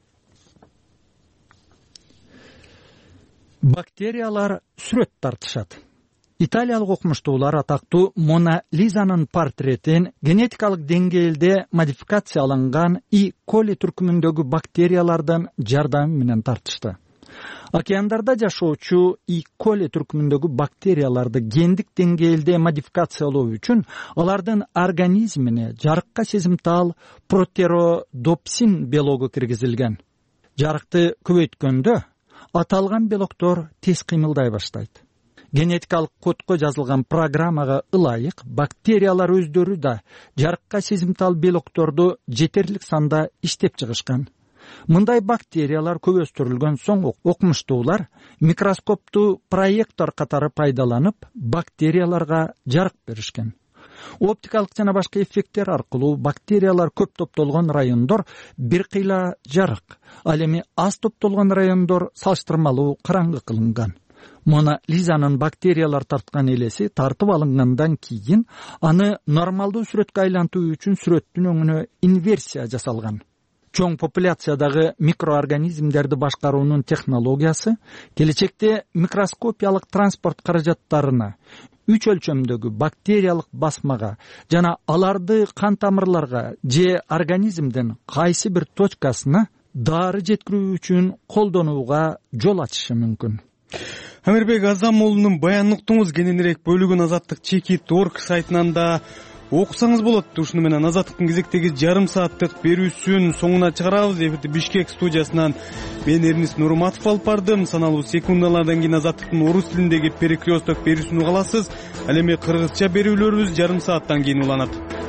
Бактериялар сүрөт тартышат. Италиялык окумуштуулар атактуу Мона Лизанын портретин генетикалык деңгээлде модификацияланган И. коли түркүмүндөгү бактериялардын жардамы менен тартышты. Океандарда жашоочу И. коли түркүмүндөгү бактерияларды гендик деңгээлде модификациялоо үчүн алардын организмине жарыкка сезимтал протеродопсин белогу киргизилген. Жарыкты көбөйткөндө аталган белоктор тез кыймылдай баштайт. Генетикалык кодко жазылган программага ылайык бактериялар өздөрү да жарыкка сезимтал белокторду жетерлик санда иштеп чыгышкан. Мындай бактериялар көп өстүрүлгөн соң окумуштуулар микроскопту проектор катары пайдаланып бактерияларга жарык беришкен. Оптикалык жана башка эффекттер аркылуу бактериялар көп топтолгон райондор бир кыйла жарык, ал эми аз топтолгон райондор салыштырмалуу караңгы кылынган. Мона Лизанын бактериялар тарткан элеси тартып алынгандан кийин аны нормалдуу сүрөткө айлантуу үчүн сүрөттүн өңүнө инверсия жасалган. Чоң популяциядагы микроорганизмдерди башкаруунун технологиясы келечекте микроскопиялык транспорт каражаттарына, үч өлчөмдөгү бактериялык басмага жана аларды кан тамырларга же организмдин кайсы бир точкасына дары жеткирүү үчүн колдонууга жол ачышы мүмкүн. Амирбек Азам уулунун баянын уктуңуз. Кененирээк бөлүгүн Азаттык Чекит.org сайтынан да окусаңыз болот. Ушуну менен Азаттыктын кезектеги жарым сааттык берүүсүн соңуна чыгарабыз. Эфирди Бишкек студиясынан мен Эрнис Нурматов алып бардым. Саналуу секундалардан кийин Азаттыктын орус тилиндеги перекресток берүүсүн угаласыз. Ал эми кыргызча берүүлөрүбүз жарым сааттан кийин уланат.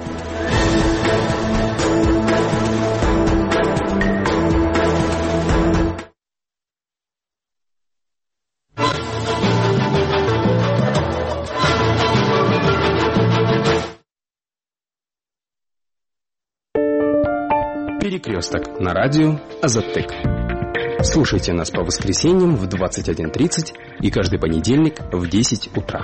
Перекресток на радио Азаттык. Слушайте нас по воскресеньям в 21:30 и каждый понедельник в 10 утра.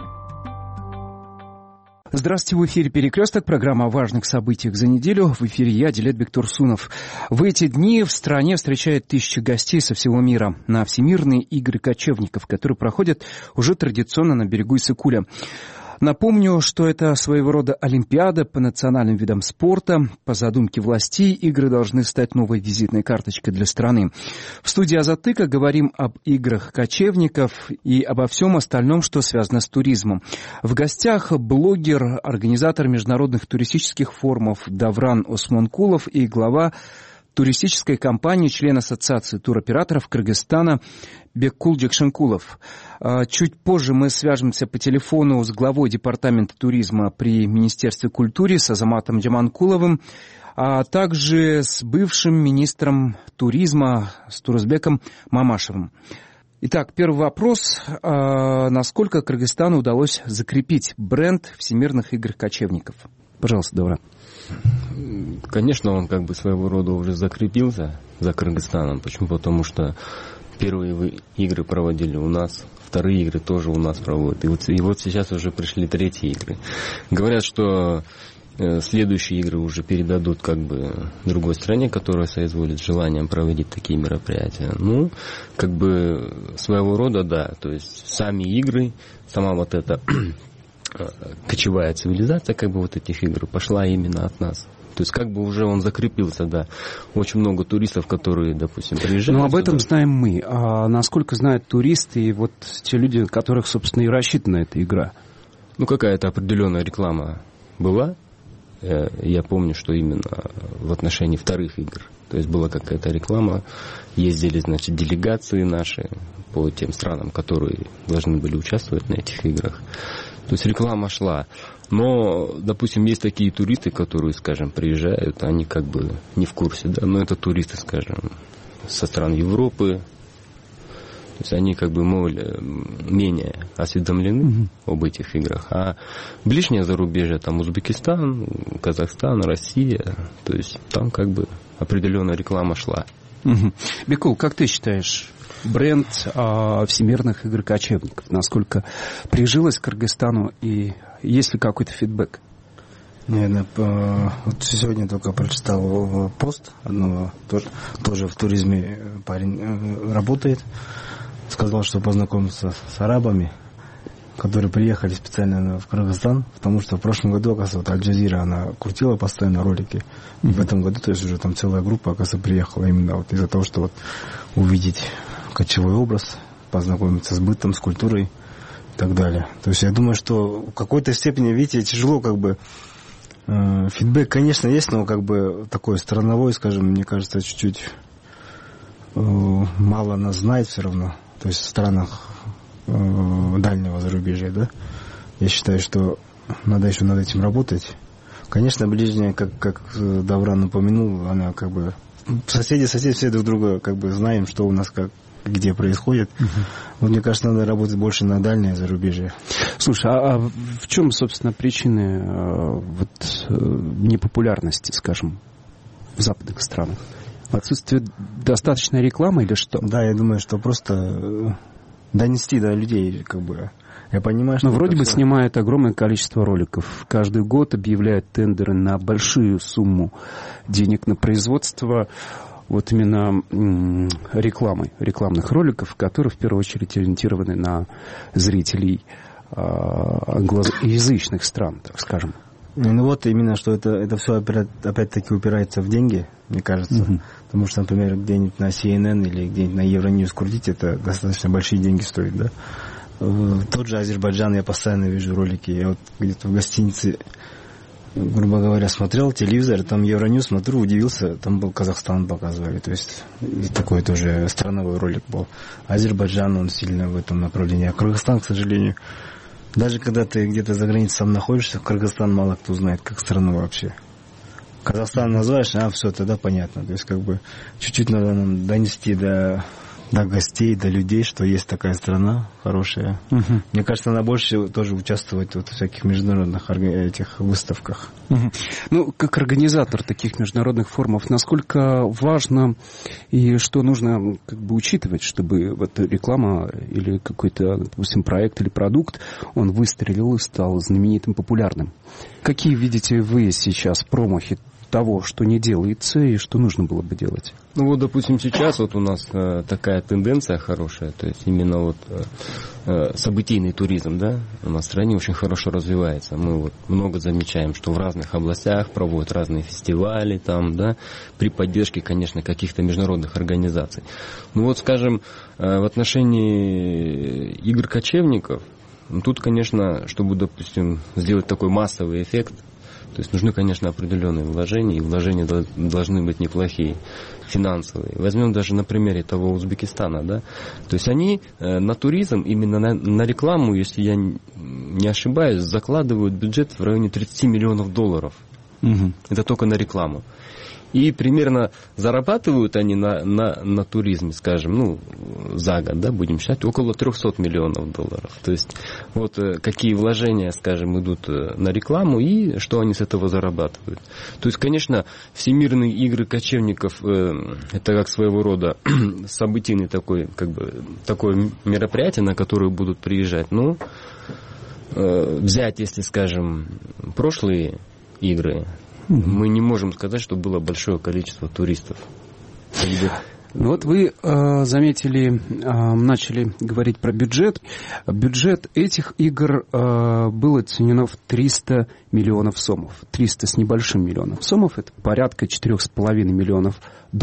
Здравствуйте, в эфире «Перекресток», программа о важных событиях за неделю. В эфире я, Дилет Бектурсунов. В эти дни в стране встречают тысячи гостей со всего мира на Всемирные игры кочевников, которые проходят уже традиционно на берегу Иссык-Куля. Напомню, что это своего рода олимпиада по национальным видам спорта. По задумке властей, игры должны стать новой визитной карточкой для страны. В студии Азаттыка говорим об играх кочевников и обо всем остальном, что связано с туризмом. В гостях блогер, организатор международных туристических форумов Давран Осмонкулов и глава туристической компании, член Ассоциации туроператоров Кыргызстана Беккул Джекшенкулов. Чуть позже мы свяжемся по телефону с главой департамента туризма при Министерстве культуры с Азаматом Джаманкуловым, а также с бывшим министром туризма с Турузбеком Мамашевым. Итак, первый вопрос. Насколько Кыргызстану удалось закрепить бренд Всемирных игр кочевников? Пожалуйста, Давран. Конечно, он как бы своего рода уже закрепился за Кыргызстаном. Почему? Потому что первые игры проводили у нас, вторые игры тоже у нас проводят. И вот сейчас уже пришли третьи игры. Говорят, что следующие игры уже передадут как бы другой стране, которая соизволит желанием проводить такие мероприятия. Ну, как бы своего рода, да. То есть сами игры, сама вот эта кочевая цивилизация как бы вот этих игр пошла именно от нас. То есть как бы уже он закрепился, да. Очень много туристов, которые, допустим, приезжают. Ну, об этом знаем мы. А насколько знают туристы и вот те люди, которых, собственно, и рассчитана эта игра? Ну, какая-то определенная реклама была. Я помню, что именно в отношении вторых игр. То есть была какая-то реклама. Ездили, значит, делегации наши по тем странам, которые должны были участвовать на этих играх. То есть реклама шла. Но, допустим, есть такие туристы, которые, скажем, приезжают, они как бы не в курсе, да, но это туристы, скажем, со стран Европы. То есть они как бы менее осведомлены об этих играх. А ближнее зарубежье, там Узбекистан, Казахстан, Россия, то есть там как бы определенная реклама шла. Бекул, как ты считаешь, бренд Всемирных игр кочевников, насколько прижилось к Кыргызстану и есть ли какой-то фидбэк? Вот сегодня только прочитал пост одного, тоже в туризме парень работает. Сказал, что познакомился с арабами, которые приехали специально в Кыргызстан, потому что в прошлом году, оказывается, вот Аль-Джазира, она крутила постоянно ролики. И в этом году, то есть уже там целая группа, оказывается, приехала именно вот из-за того, что вот увидеть кочевой образ, познакомиться с бытом, с культурой и так далее. То есть я думаю, что в какой-то степени, видите, тяжело как бы фидбэк, конечно, есть, но как бы такой страновой, скажем, мне кажется, чуть-чуть мало нас знает все равно. То есть в странах дальнего зарубежья, да. Я считаю, что надо еще над этим работать. Конечно, ближняя, как Давран упомянул, она как бы соседи все друг друга как бы знаем, что у нас где происходит. Вот, мне кажется, надо работать больше на дальнее зарубежье. Слушай, а в чем, собственно, причины непопулярности, скажем, в западных странах? Отсутствие достаточной рекламы или что? Да, я думаю, что просто донести до людей, как бы. Я понимаю, что... Но вроде бы снимают огромное количество роликов. Каждый год объявляют тендеры на большую сумму денег на производство вот именно рекламных роликов, которые в первую очередь ориентированы на зрителей англоязычных стран, так скажем. Ну вот именно, что это все опять-таки упирается в деньги, мне кажется. Потому что, например, где-нибудь на CNN или где-нибудь на Евроньюз крутить, это достаточно большие деньги стоит, да. Тот же Азербайджан, я постоянно вижу ролики. Я вот где-то в гостинице грубо говоря, смотрел телевизор, там Евроньюз, смотрю, удивился, там был Казахстан показывали, то есть и такой тоже страновой ролик был. Азербайджан, он сильно в этом направлении, а Кыргызстан, к сожалению, даже когда ты где-то за границей сам находишься, Кыргызстан мало кто знает, как страну вообще. Казахстан называешь, все, тогда понятно, то есть как бы чуть-чуть надо нам донести до гостей, до людей, что есть такая страна хорошая. Мне кажется, надо больше тоже участвовать вот в всяких международных этих выставках. Ну, как организатор таких международных форумов, насколько важно и что нужно как бы учитывать, чтобы вот реклама или какой-то, допустим, проект или продукт, он выстрелил и стал знаменитым, популярным? Какие видите вы сейчас промахи того, что не делается и что нужно было бы делать? Ну вот, допустим, сейчас вот у нас такая тенденция хорошая, то есть именно вот событийный туризм, да, у нас в стране очень хорошо развивается. Мы вот много замечаем, что в разных областях проводят разные фестивали там, да, при поддержке, конечно, каких-то международных организаций. Ну вот, скажем, в отношении игр кочевников, тут, конечно, чтобы, допустим, сделать такой массовый эффект, то есть нужны, конечно, определенные вложения, и вложения должны быть неплохие, финансовые. Возьмем даже на примере того Узбекистана, да. То есть они на туризм, именно на рекламу, если я не ошибаюсь, закладывают бюджет в районе $30 миллионов. Это только на рекламу. И примерно зарабатывают они на туризме, скажем, ну, за год, да, будем считать, около $300 миллионов. То есть вот какие вложения, скажем, идут на рекламу и что они с этого зарабатывают. То есть, конечно, всемирные игры кочевников это как своего рода событийный такое мероприятие, на которое будут приезжать. Ну, взять, если, скажем, прошлые игры, мы не можем сказать, что было большое количество туристов. Вот вы заметили, начали говорить про бюджет. Бюджет этих игр был оценен в 300 миллионов сомов. 300 с небольшим миллионов сомов. Это порядка $4,5 миллионов.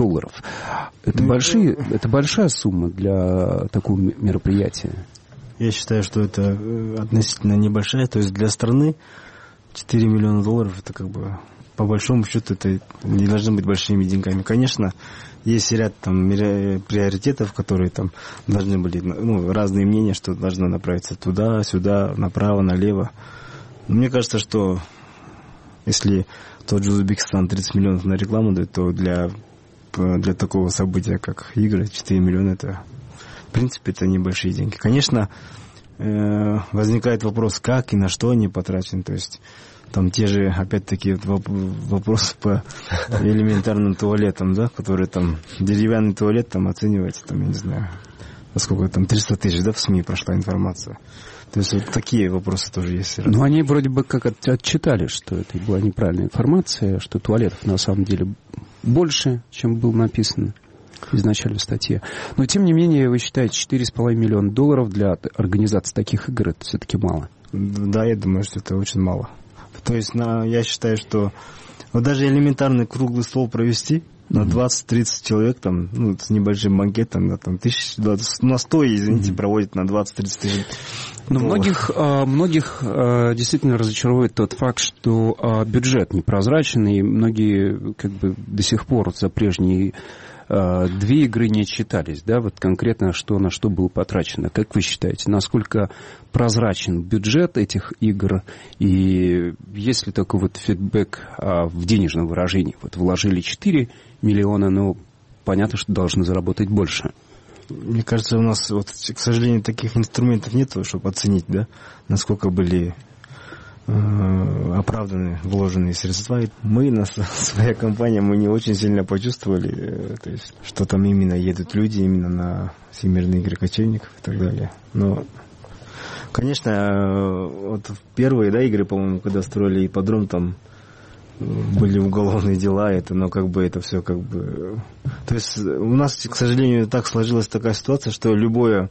Это большая сумма для такого мероприятия. Я считаю, что это относительно небольшая. То есть для страны $4 миллиона это как бы... По большому счету, это не должны быть большими деньгами. Конечно, есть ряд там приоритетов, которые там должны были, ну, разные мнения, что должно направиться туда, сюда, направо, налево. Но мне кажется, что если тот же Узбекистан 30 миллионов на рекламу дает, то для такого события, как игры, 4 миллиона, это, в принципе, это небольшие деньги. Конечно, возникает вопрос, как и на что они потрачены, то есть там те же, опять-таки, вопросы по элементарным туалетам, да, которые там, деревянный туалет там оценивается, там, я не знаю, насколько там, 300 тысяч, да, в СМИ прошла информация. То есть вот такие вопросы тоже есть. Ну, они вроде бы как отчитали, что это была неправильная информация, что туалетов на самом деле больше, чем было написано изначально в статье. Но, тем не менее, вы считаете, $4,5 миллиона для организации таких игр, это все-таки мало? Да, я думаю, что это очень мало. То есть я считаю, что вот даже элементарный круглый стол провести на 20-30 человек, там, ну, с небольшим банкетом, на, там, 1020, на 100, извините, проводят на 20-30 тысяч. Но многих действительно разочаровывает тот факт, что бюджет непрозрачен, и многие как бы до сих пор за прежние 2 игры не отчитались, да, вот конкретно на что было потрачено. Как вы считаете, насколько прозрачен бюджет этих игр, и есть ли такой вот фидбэк в денежном выражении? Вот вложили 4 миллиона, но понятно, что должны заработать больше. Мне кажется, у нас, вот, к сожалению, таких инструментов нет, чтобы оценить, да, насколько были оправданы вложенные средства. Мы, своя компания, мы не очень сильно почувствовали, то есть, что там именно едут люди, именно на всемирные игры кочевников и так далее. Но, конечно, вот первые, да, игры, по-моему, когда строили ипподром, там были уголовные дела, но как бы это все как бы... То есть у нас, к сожалению, так сложилась такая ситуация, что любое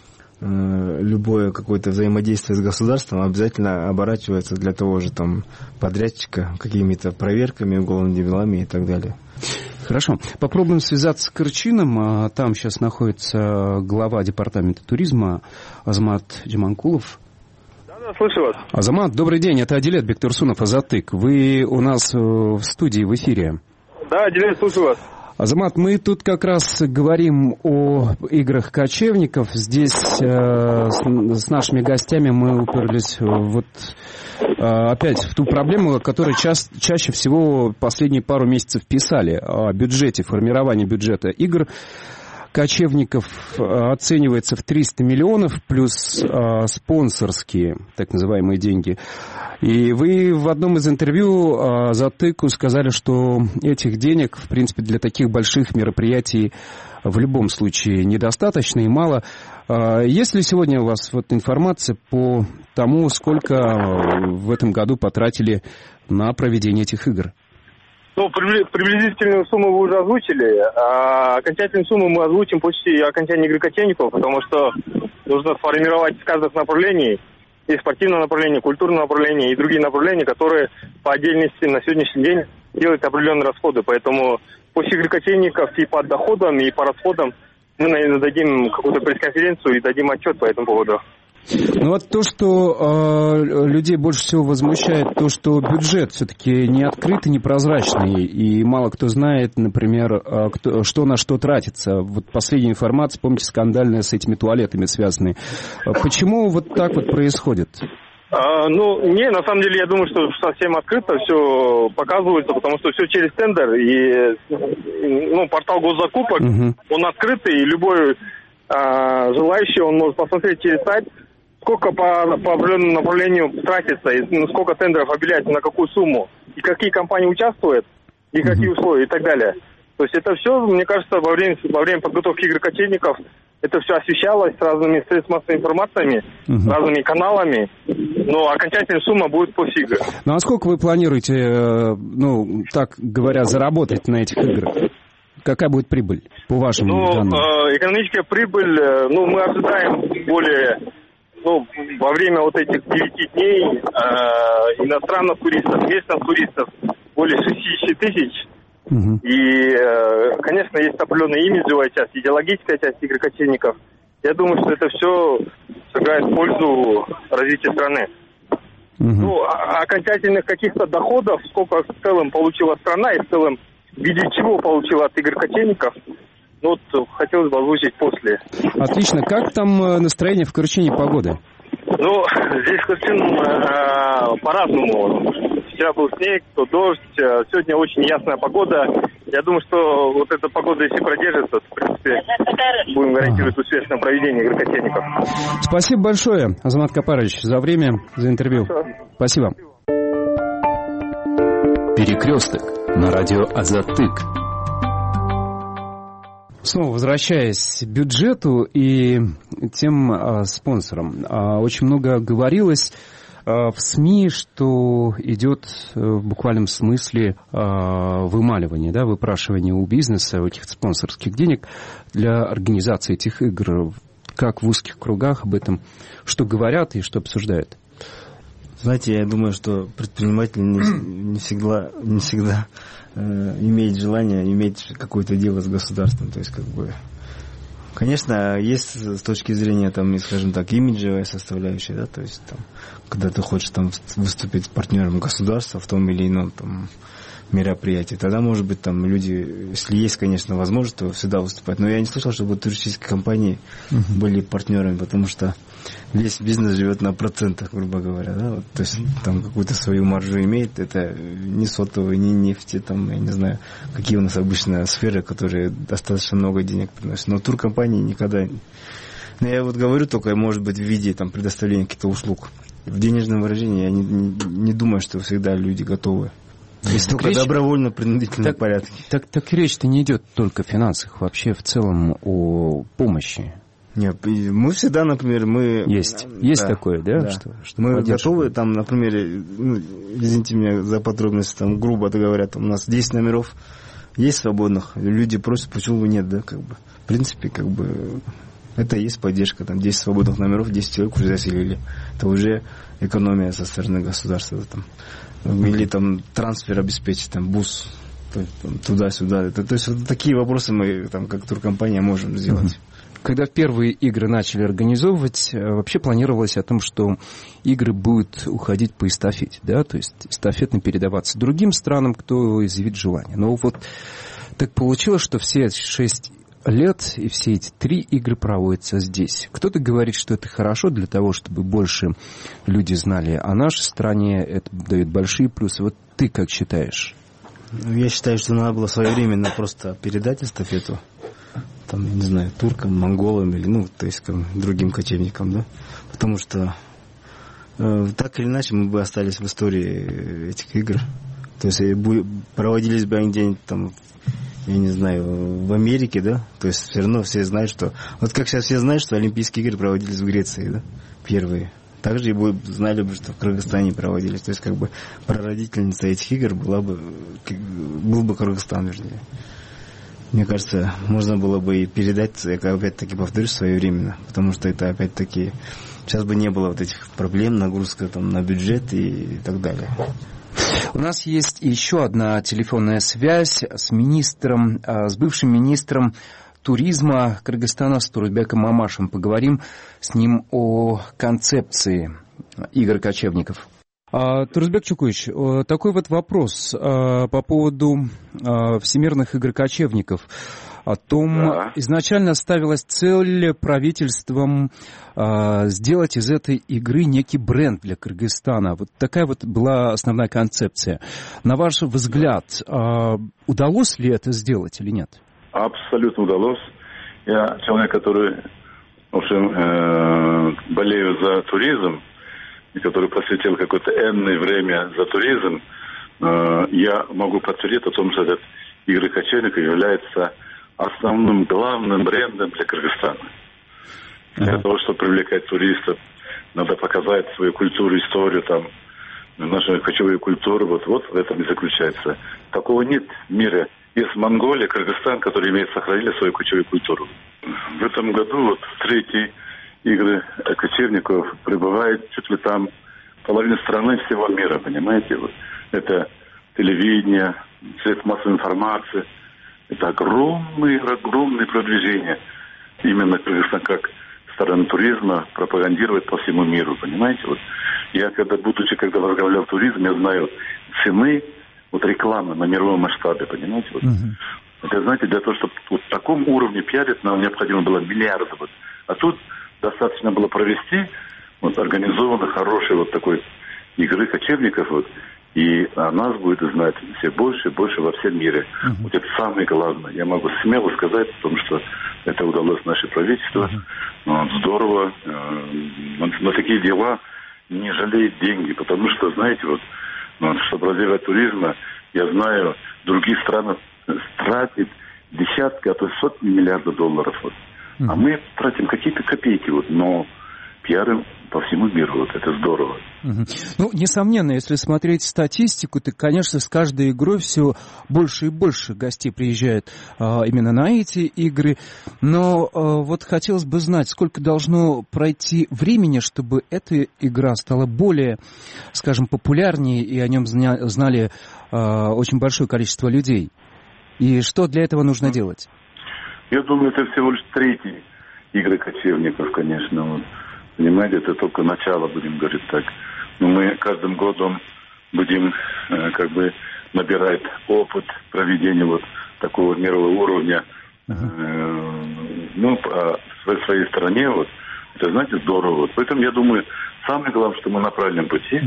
какое-то взаимодействие с государством обязательно оборачивается для того же там подрядчика какими-то проверками, уголовными делами и так далее. Хорошо. Попробуем связаться с Кырчином. Там сейчас находится глава департамента туризма Азамат Джаманкулов. Слышу вас. Азамат, добрый день. Это Адилет Бектурсунов, Азаттык. Вы у нас в студии, в эфире. Да, Адилет, слушаю вас. Азамат, мы тут как раз говорим о играх кочевников. Здесь с нашими гостями мы уперлись опять в ту проблему, которую чаще всего последние пару месяцев писали о бюджете, формировании бюджета игр кочевников оценивается в 300 миллионов плюс спонсорские, так называемые, деньги. И вы в одном из интервью Азаттыку сказали, что этих денег, в принципе, для таких больших мероприятий в любом случае недостаточно и мало. Есть ли сегодня у вас информация по тому, сколько в этом году потратили на проведение этих игр? Ну, приблизительную сумму вы уже озвучили, а окончательную сумму мы озвучим после окончания игры кочевников, потому что нужно сформировать из каждых направлений, и спортивное направление, и культурное направление, и другие направления, которые по отдельности на сегодняшний день делают определенные расходы. Поэтому после игры кочевников и по доходам, и по расходам мы, наверное, дадим какую-то пресс-конференцию и дадим отчет по этому поводу. Ну вот то, что людей больше всего возмущает, то, что бюджет все-таки не открытый, не прозрачный, и мало кто знает, например, что на что тратится. Вот последняя информация, помните, скандальная с этими туалетами связанные. Почему вот так вот происходит? На самом деле, я думаю, что совсем открыто все показывается, потому что все через тендер, и портал госзакупок, он открытый, и любой желающий, он может посмотреть через сайт, сколько по определенному направлению тратится, и сколько тендеров объявляется, на какую сумму, и какие компании участвуют, и какие условия, и так далее. То есть это все, мне кажется, во время подготовки игр кочевников, это все освещалось разными средствами массовой информации, разными каналами, но окончательная сумма будет после игр. Ну а сколько вы планируете, так говоря, заработать на этих играх? Какая будет прибыль, по вашим данным? Экономическая прибыль, мы ожидаем во время вот этих 9 дней иностранных туристов, местных туристов более 60 тысяч. И, конечно, есть определенная имиджевая часть, идеологическая часть игр кочевников. Я думаю, что это все сыграет в пользу развития страны. Окончательных каких-то доходов, сколько в целом получила страна и в целом в виде чего получила от игр кочевников, хотелось бы озвучить после. Отлично. Как там настроение в Кырчине, погода? Здесь Кырчин по-разному. Вчера был снег, то дождь. Сегодня очень ясная погода. Я думаю, что вот эта погода, если продержится, в принципе, будем гарантировать успешное проведение игр кочевников. Спасибо большое, Азамат Капарович, за время, за интервью. Спасибо. Перекресток на радио Азаттык. Снова возвращаясь к бюджету и тем спонсорам. Очень много говорилось в СМИ, что идет в буквальном смысле вымаливание, выпрашивание у бизнеса этих спонсорских денег для организации этих игр. Как в узких кругах об этом что говорят и что обсуждают? Знаете, я думаю, что предприниматель не всегда имеет желание иметь какое-то дело с государством. То есть, конечно, есть с точки зрения, скажем так, имиджевая составляющая, то есть, когда ты хочешь выступить партнером государства в том или ином мероприятии, тогда, может быть, люди, если есть, конечно, возможность, то всегда выступать. Но я не слышал, чтобы туристические компании были партнерами, потому что весь бизнес живет на процентах, грубо говоря, то есть какую-то свою маржу имеет, это не сотовые, не нефти, я не знаю, какие у нас обычно сферы, которые достаточно много денег приносят. Но туркомпании никогда... я говорю только, может быть, в виде предоставления каких-то услуг. В денежном выражении я не думаю, что всегда люди готовы. Есть только добровольно принудительном порядке. Так речь-то не идет только о финансах, вообще в целом о помощи. Нет, мы всегда, например, Есть такое, да? Что мы готовы, например, извините меня за подробности, грубо говоря, у нас 10 номеров есть свободных, люди просят, почему бы нет, В принципе, это есть поддержка, 10 свободных номеров, 10 человек уже заселили. Это уже экономия со стороны государства, или трансфер обеспечить, бус туда-сюда. То есть вот такие вопросы мы, как туркомпания, можем сделать. Когда первые игры начали организовывать, вообще планировалось о том, что игры будут уходить по эстафете, да, то есть эстафетно передаваться другим странам, кто изъявит желание. Но вот так получилось, что все 6 лет и все эти 3 игры проводятся здесь. Кто-то говорит, что это хорошо для того, чтобы больше люди знали о нашей стране, это дает большие плюсы. Вот ты как считаешь? Я считаю, что надо было своевременно просто передать эстафету, там, не знаю, туркам, монголам или, то есть другим кочевникам, да, потому что так или иначе мы бы остались в истории этих игр. То есть проводились бы они где-нибудь там, я не знаю, в Америке, да, то есть все равно все знают, что... Вот как сейчас все знают, что Олимпийские игры проводились в Греции, да, первые. Также и знали бы, что в Кыргызстане проводились. То есть прародительница этих игр был бы Кыргызстан, вернее. Мне кажется, можно было бы и передать, я опять-таки повторюсь, своевременно, потому что это опять-таки... Сейчас бы не было вот этих проблем, нагрузка там на бюджет и так далее. У нас есть еще одна телефонная связь с бывшим министром туризма Кыргызстана Турузбеком Мамашем. Поговорим с ним о концепции игр кочевников. Турузбек Чукуевич, такой вот вопрос по поводу всемирных игр кочевников. О том, изначально ставилась цель правительством сделать из этой игры некий бренд для Кыргызстана. Вот такая вот была основная концепция. На ваш взгляд, удалось ли это сделать или нет? Абсолютно удалось. Я человек, который, в общем, болею за туризм, и который посвятил какое-то энное время за туризм. Я могу подтвердить о том, что этот игры кочевников является основным, главным брендом для Кыргызстана. Для того, чтобы привлекать туристов, надо показать свою культуру, историю, там, нашу кочевую культуру. Вот в этом и заключается. Такого нет в мире. Есть Монголия, Кыргызстан, которые сохранили свою кочевую культуру. В этом году третьи игры кочевников прибывает чуть ли там половина страны всего мира, понимаете? Это телевидение, средства массовой информации. Это огромные продвижения. Именно Кыргызстан как сторона туризма пропагандирует по всему миру, понимаете? Я когда возглавлял туризм, я знаю цены рекламы на мировом масштабе, понимаете? Это, знаете, для того, чтобы в таком уровне пиарить, нам необходимо было миллиарды. А тут достаточно было провести организованно хороший такой игры кочевников, и о нас будет знать все больше и больше во всем мире. Это самое главное. Я могу смело сказать о том, что это удалось наше правительство. Здорово. На такие дела не жалеют деньги, потому что, знаете, чтобы развивать туризм, я знаю, другие страны тратят десятки, а то сотни миллиардов долларов. А мы тратим какие-то копейки, но пиарим по всему миру. Это здорово. Несомненно, если смотреть статистику, то, конечно, с каждой игрой все больше и больше гостей приезжает именно на эти игры. Но хотелось бы знать, сколько должно пройти времени, чтобы эта игра стала более, скажем, популярнее, и о нем знали очень большое количество людей. И что для этого нужно делать? Я думаю, это всего лишь третьи игры кочевников, конечно. Понимаете, это только начало, будем говорить так. Но мы каждым годом будем набирать опыт проведения такого мирового уровня в своей стране. Это, знаете, здорово. Поэтому я думаю, самое главное, что мы на правильном пути.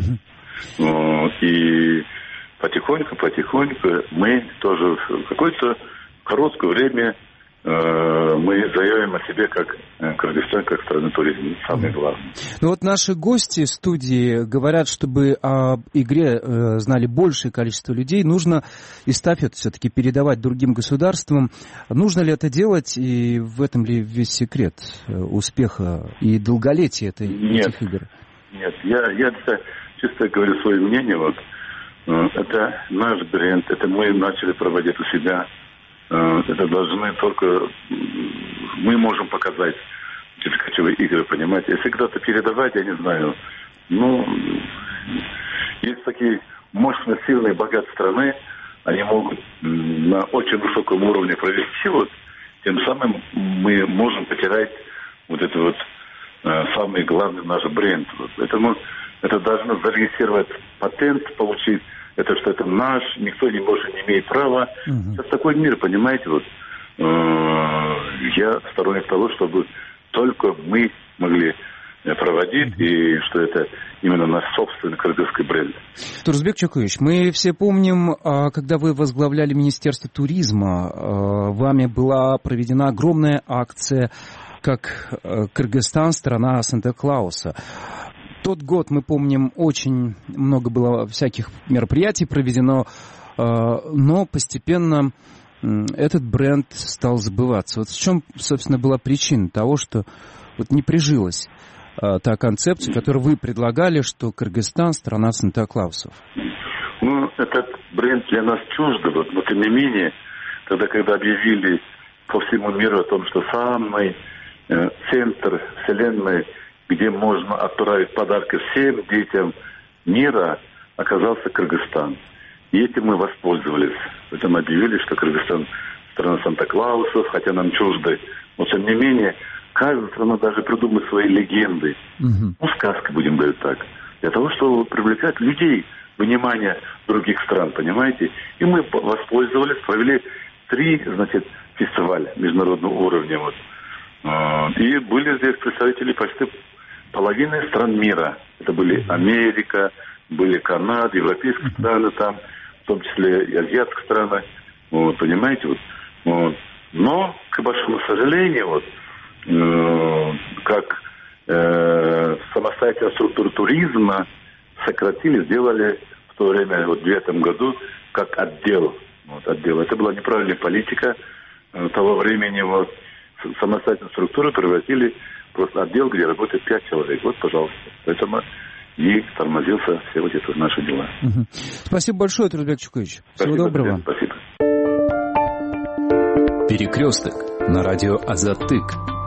И потихоньку мы тоже в какое-то короткое время мы заявим о себе как Кыргызстан, как страна туризма. Самое главное. Наши гости студии говорят, чтобы о игре знали большее количество людей, нужно эстафету все-таки передавать другим государствам. Нужно ли это делать, и в этом ли весь секрет успеха и долголетия этих игр? Нет, я чисто говорю свое мнение. Это наш бренд, это мы начали проводить у себя. Это должны только... Мы можем показать эти кочевые игры, понимаете. Если когда-то передавать, я не знаю. Есть такие мощные, сильные, богатые страны. Они могут на очень высоком уровне провести тем самым мы можем потерять вот это вот самый главный наш бренд. Вот. Поэтому это должно зарегистрировать патент, получить это, что это наш, никто не может, не имеет права. Сейчас такой мир, понимаете, вот. Я сторонник того, чтобы только мы могли проводить, и что это именно наш собственный кыргызский бренд. Турсбек Чокуевич, мы все помним, когда вы возглавляли Министерство туризма, вами была проведена огромная акция, как Кыргызстан, страна Санта-Клауса. Тот год, мы помним, очень много было всяких мероприятий проведено, но постепенно этот бренд стал забываться. Вот в чем, собственно, была причина того, что вот не прижилась та концепция, которую вы предлагали, что Кыргызстан — страна Санта-Клаусов? Ну, этот бренд для нас чужд, но тем не менее, когда объявили по всему миру о том, что самый центр вселенной, где можно отправить подарки всем детям мира, оказался Кыргызстан. И этим мы воспользовались. Потом объявили, что Кыргызстан — страна Санта-Клаусов, хотя нам чужды. Но тем не менее, каждая страна даже придумает свои легенды. Ну, сказки, будем говорить так. Для того, чтобы привлекать людей, внимание других стран, понимаете? И мы воспользовались, провели 3, фестиваля международного уровня. Вот. И были здесь представители почти половины стран мира. Это были Америка, были Канада, европейские страны там, в том числе и азиатские страны. Вот, понимаете? Вот. Но, к большому сожалению, как самостоятельная структура туризма сократили, сделали в то время, в 2009 году, как отдел. Отдел. Это была неправильная политика того времени. Самостоятельную структуру превратили просто отдел, где работает 5 человек. Вот, пожалуйста. Поэтому и тормозился все эти наши дела. Спасибо большое, Турсбек Чокуевич. Всего доброго. Спасибо. Перекресток на радио Азаттык.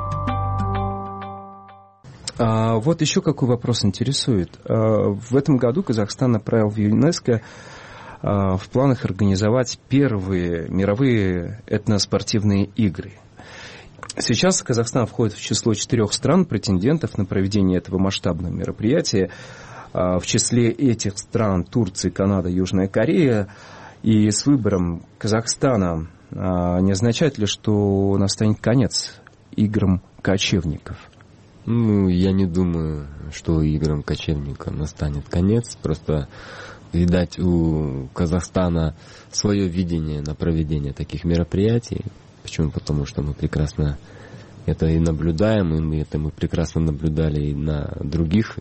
Вот еще какой вопрос интересует. В этом году Казахстан направил в ЮНЕСКО в планах организовать первые мировые этноспортивные игры. Сейчас Казахстан входит в число 4 стран-претендентов на проведение этого масштабного мероприятия. В числе этих стран Турция, Канада, Южная Корея. И с выбором Казахстана не означает ли, что настанет конец играм кочевников? Ну, я не думаю, что играм кочевников настанет конец. Просто, видать, у Казахстана свое видение на проведение таких мероприятий. Почему? Потому что мы прекрасно это и наблюдаем, и мы прекрасно наблюдали и на других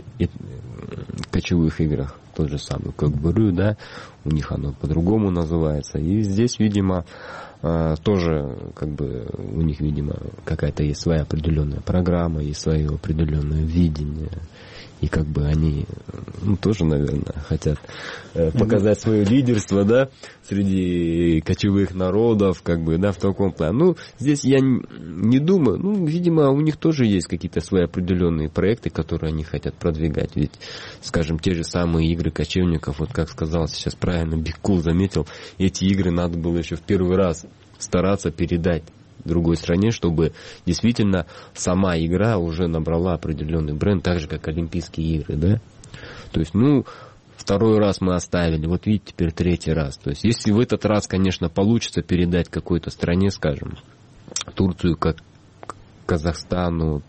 кочевых играх. Тот же самый Кокбурю, да, у них оно по-другому называется. И здесь, видимо, тоже у них, видимо, какая-то есть своя определенная программа, есть свое определенное видение. И они тоже, наверное, хотят показать свое лидерство, да, среди кочевых народов, в таком плане. Здесь я не думаю, видимо, у них тоже есть какие-то свои определенные проекты, которые они хотят продвигать. Ведь, скажем, те же самые игры кочевников, как сказал сейчас правильно Бекул заметил, эти игры надо было еще в первый раз стараться передать другой стране, чтобы действительно сама игра уже набрала определенный бренд, так же, как Олимпийские игры, да? То есть, второй раз мы оставили, вот видите, теперь 3-й раз. То есть, если в этот раз, конечно, получится передать какой-то стране, скажем, Турцию, как Казахстану,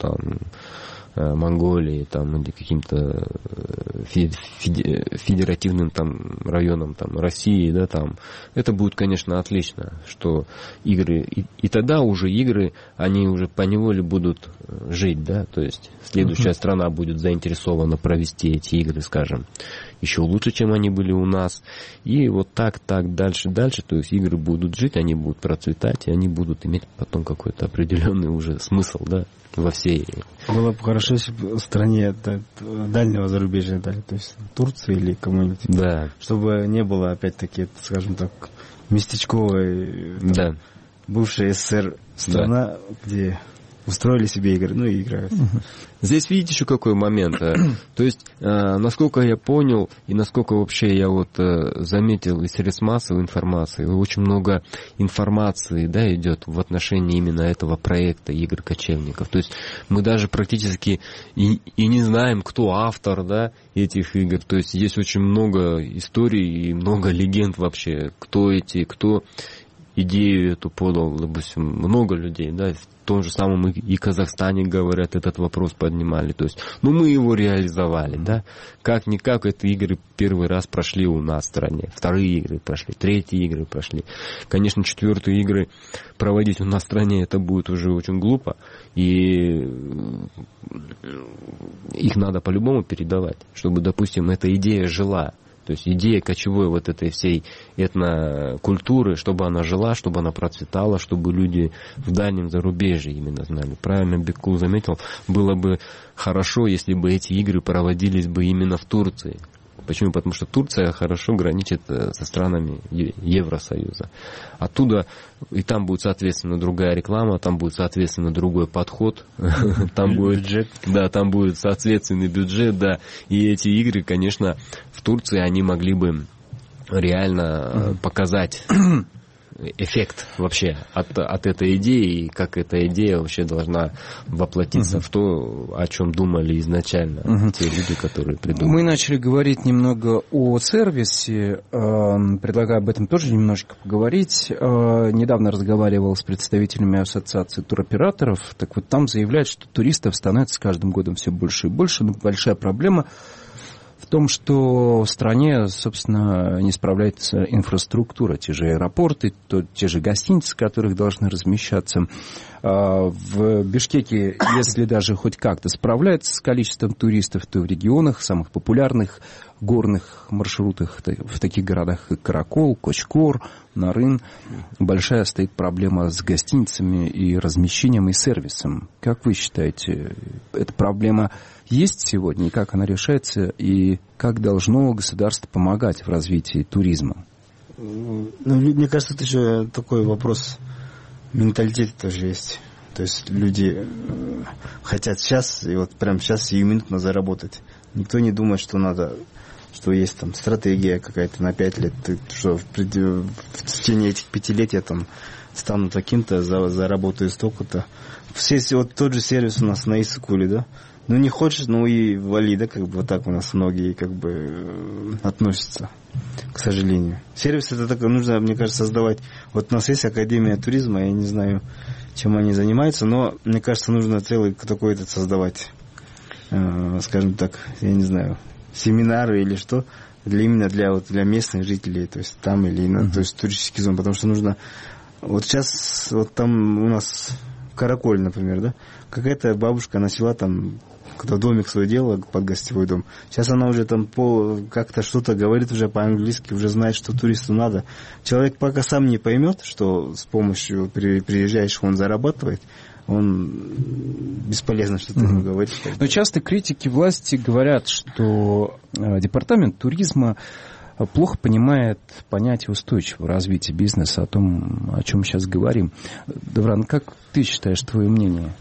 Монголии, или каким-то федеративным районам России, да, это будет, конечно, отлично, что игры, и тогда уже игры, они уже поневоле будут жить, да, то есть следующая страна будет заинтересована провести эти игры, скажем, еще лучше, чем они были у нас, и вот так дальше, то есть игры будут жить, они будут процветать, и они будут иметь потом какой-то определенный уже смысл, да, во всей. Было бы хорошо, если бы в стране дальнего зарубежья дали, то есть Турции или кому-нибудь. Да. Чтобы не было, опять-таки, скажем так, местечковой, бывшая СССР страна, где устроили себе игры, ну и играют. Здесь видите еще какой момент. То есть, насколько я понял, и насколько вообще я вот заметил из средств массовой информации, очень много информации, да, идет в отношении именно этого проекта игр кочевников. То есть мы даже практически и не знаем, кто автор, да, этих игр. То есть есть очень много историй и много легенд вообще, кто идею эту подал, допустим, много людей, да, в том же самом и Казахстане, говорят, этот вопрос поднимали, то есть, мы его реализовали, да, как-никак эти игры первый раз прошли у нас в стране, вторые игры прошли, третьи игры прошли, конечно, четвертые игры проводить у нас в стране, это будет уже очень глупо, и их надо по-любому передавать, чтобы, допустим, эта идея жила. То есть идея кочевой вот этой всей этнокультуры, чтобы она жила, чтобы она процветала, чтобы люди в дальнем зарубежье именно знали. Правильно Бекул заметил, было бы хорошо, если бы эти игры проводились бы именно в Турции. Почему? Потому что Турция хорошо граничит со странами Евросоюза. Оттуда и там будет, соответственно, другая реклама, там будет, соответственно, другой подход. Там будет бюджет. Да, там будет соответственный бюджет, да. И эти игры, конечно, в Турции они могли бы реально показать эффект вообще от этой идеи, и как эта идея вообще должна воплотиться в то, о чем думали изначально те люди, которые придумали. Мы начали говорить немного о сервисе, предлагаю об этом тоже немножечко поговорить. Недавно разговаривал с представителями ассоциации туроператоров, так вот там заявляют, что туристов становится с каждым годом все больше и больше, но большая проблема в том, что в стране, собственно, не справляется инфраструктура, те же аэропорты, те же гостиницы, в которых должны размещаться. В Бишкеке, если даже хоть как-то справляется с количеством туристов, то в регионах, самых популярных горных маршрутах, в таких городах, как Каракол, Кочкор, Нарын, большая стоит проблема с гостиницами и размещением и сервисом. Как вы считаете, эта проблема есть сегодня, и как она решается, и как должно государство помогать в развитии туризма? Мне кажется, это еще такой вопрос менталитета тоже есть. То есть люди хотят сейчас, и вот прямо сейчас сиюминутно заработать. Никто не думает, что есть там стратегия какая-то на 5 лет, что в течение этих 5 лет я там стану таким-то, заработаю столько-то. Вот тот же сервис у нас на Исыкуле, да? Не хочешь, и вали, да, вот так у нас многие относятся, к сожалению. Сервис это такое нужно, мне кажется, создавать. Вот у нас есть Академия туризма, я не знаю, чем они занимаются, но мне кажется, нужно целый такой создавать, скажем так, я не знаю, семинары или что, именно для местных жителей, то есть там или то есть туристический зон, потому что нужно, вот сейчас, вот там у нас Караколь, например, да, какая-то бабушка начала там когда домик свой делала под гостевой дом. Сейчас она уже там как-то что-то говорит уже по-английски, уже знает, что туристу надо. Человек пока сам не поймет, что с помощью приезжаешь, он зарабатывает, он бесполезно что-то ему говорит. Но часто критики власти говорят, что департамент туризма плохо понимает понятие устойчивого развития бизнеса, о том, о чем сейчас говорим. Давран, как ты считаешь, твое мнение?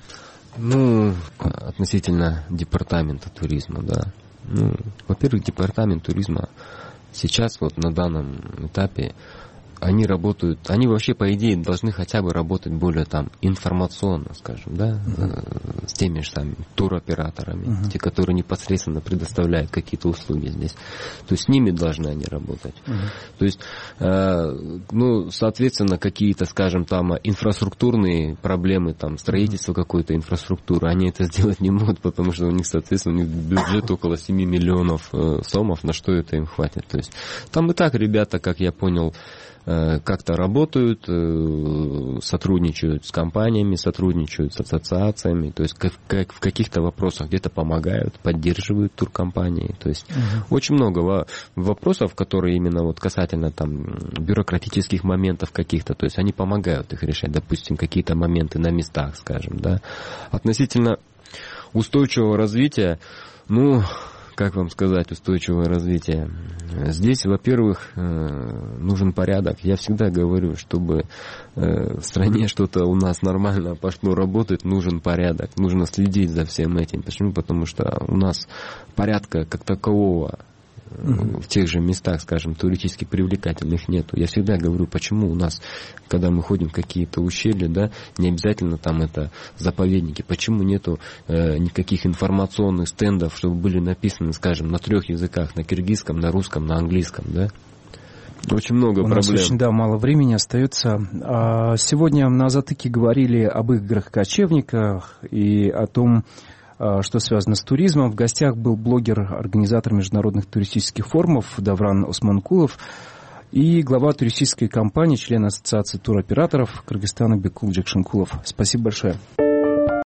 Относительно департамента туризма, да. Во-первых, департамент туризма сейчас вот на данном этапе они работают, они вообще, по идее, должны хотя бы работать более там информационно, скажем, да, с теми же там туроператорами, те, которые непосредственно предоставляют какие-то услуги здесь. То есть с ними должны они работать. То есть, соответственно, какие-то, скажем, там инфраструктурные проблемы, там, строительство какой-то инфраструктуры, они это сделать не могут, потому что у них, соответственно, бюджет около 7 миллионов сомов, на что это им хватит. То есть там и так ребята, как я понял, как-то работают, сотрудничают с компаниями, сотрудничают с ассоциациями, то есть как в каких-то вопросах где-то помогают, поддерживают туркомпании. То есть очень много вопросов, которые именно вот касательно там бюрократических моментов каких-то, то есть они помогают их решать, допустим, какие-то моменты на местах, скажем, да. Относительно устойчивого развития, как вам сказать, устойчивое развитие? Здесь, во-первых, нужен порядок. Я всегда говорю, чтобы в стране что-то у нас нормально пошло работать, нужен порядок. Нужно следить за всем этим. Почему? Потому что у нас порядка как такового в тех же местах, скажем, туристически привлекательных нету. Я всегда говорю, почему у нас, когда мы ходим в какие-то ущелья, да, не обязательно там это заповедники, почему нету никаких информационных стендов, чтобы были написаны, скажем, на 3 языках, на киргизском, на русском, на английском, да? Очень много проблем. У нас очень, мало времени остается. Сегодня на «Затыке» говорили об играх-кочевниках и о том, что связано с туризмом. В гостях был блогер, организатор международных туристических форумов Давран Османкулов и глава туристической компании, член Ассоциации туроператоров Кыргызстана Бекул Джекшенкулов. Спасибо большое.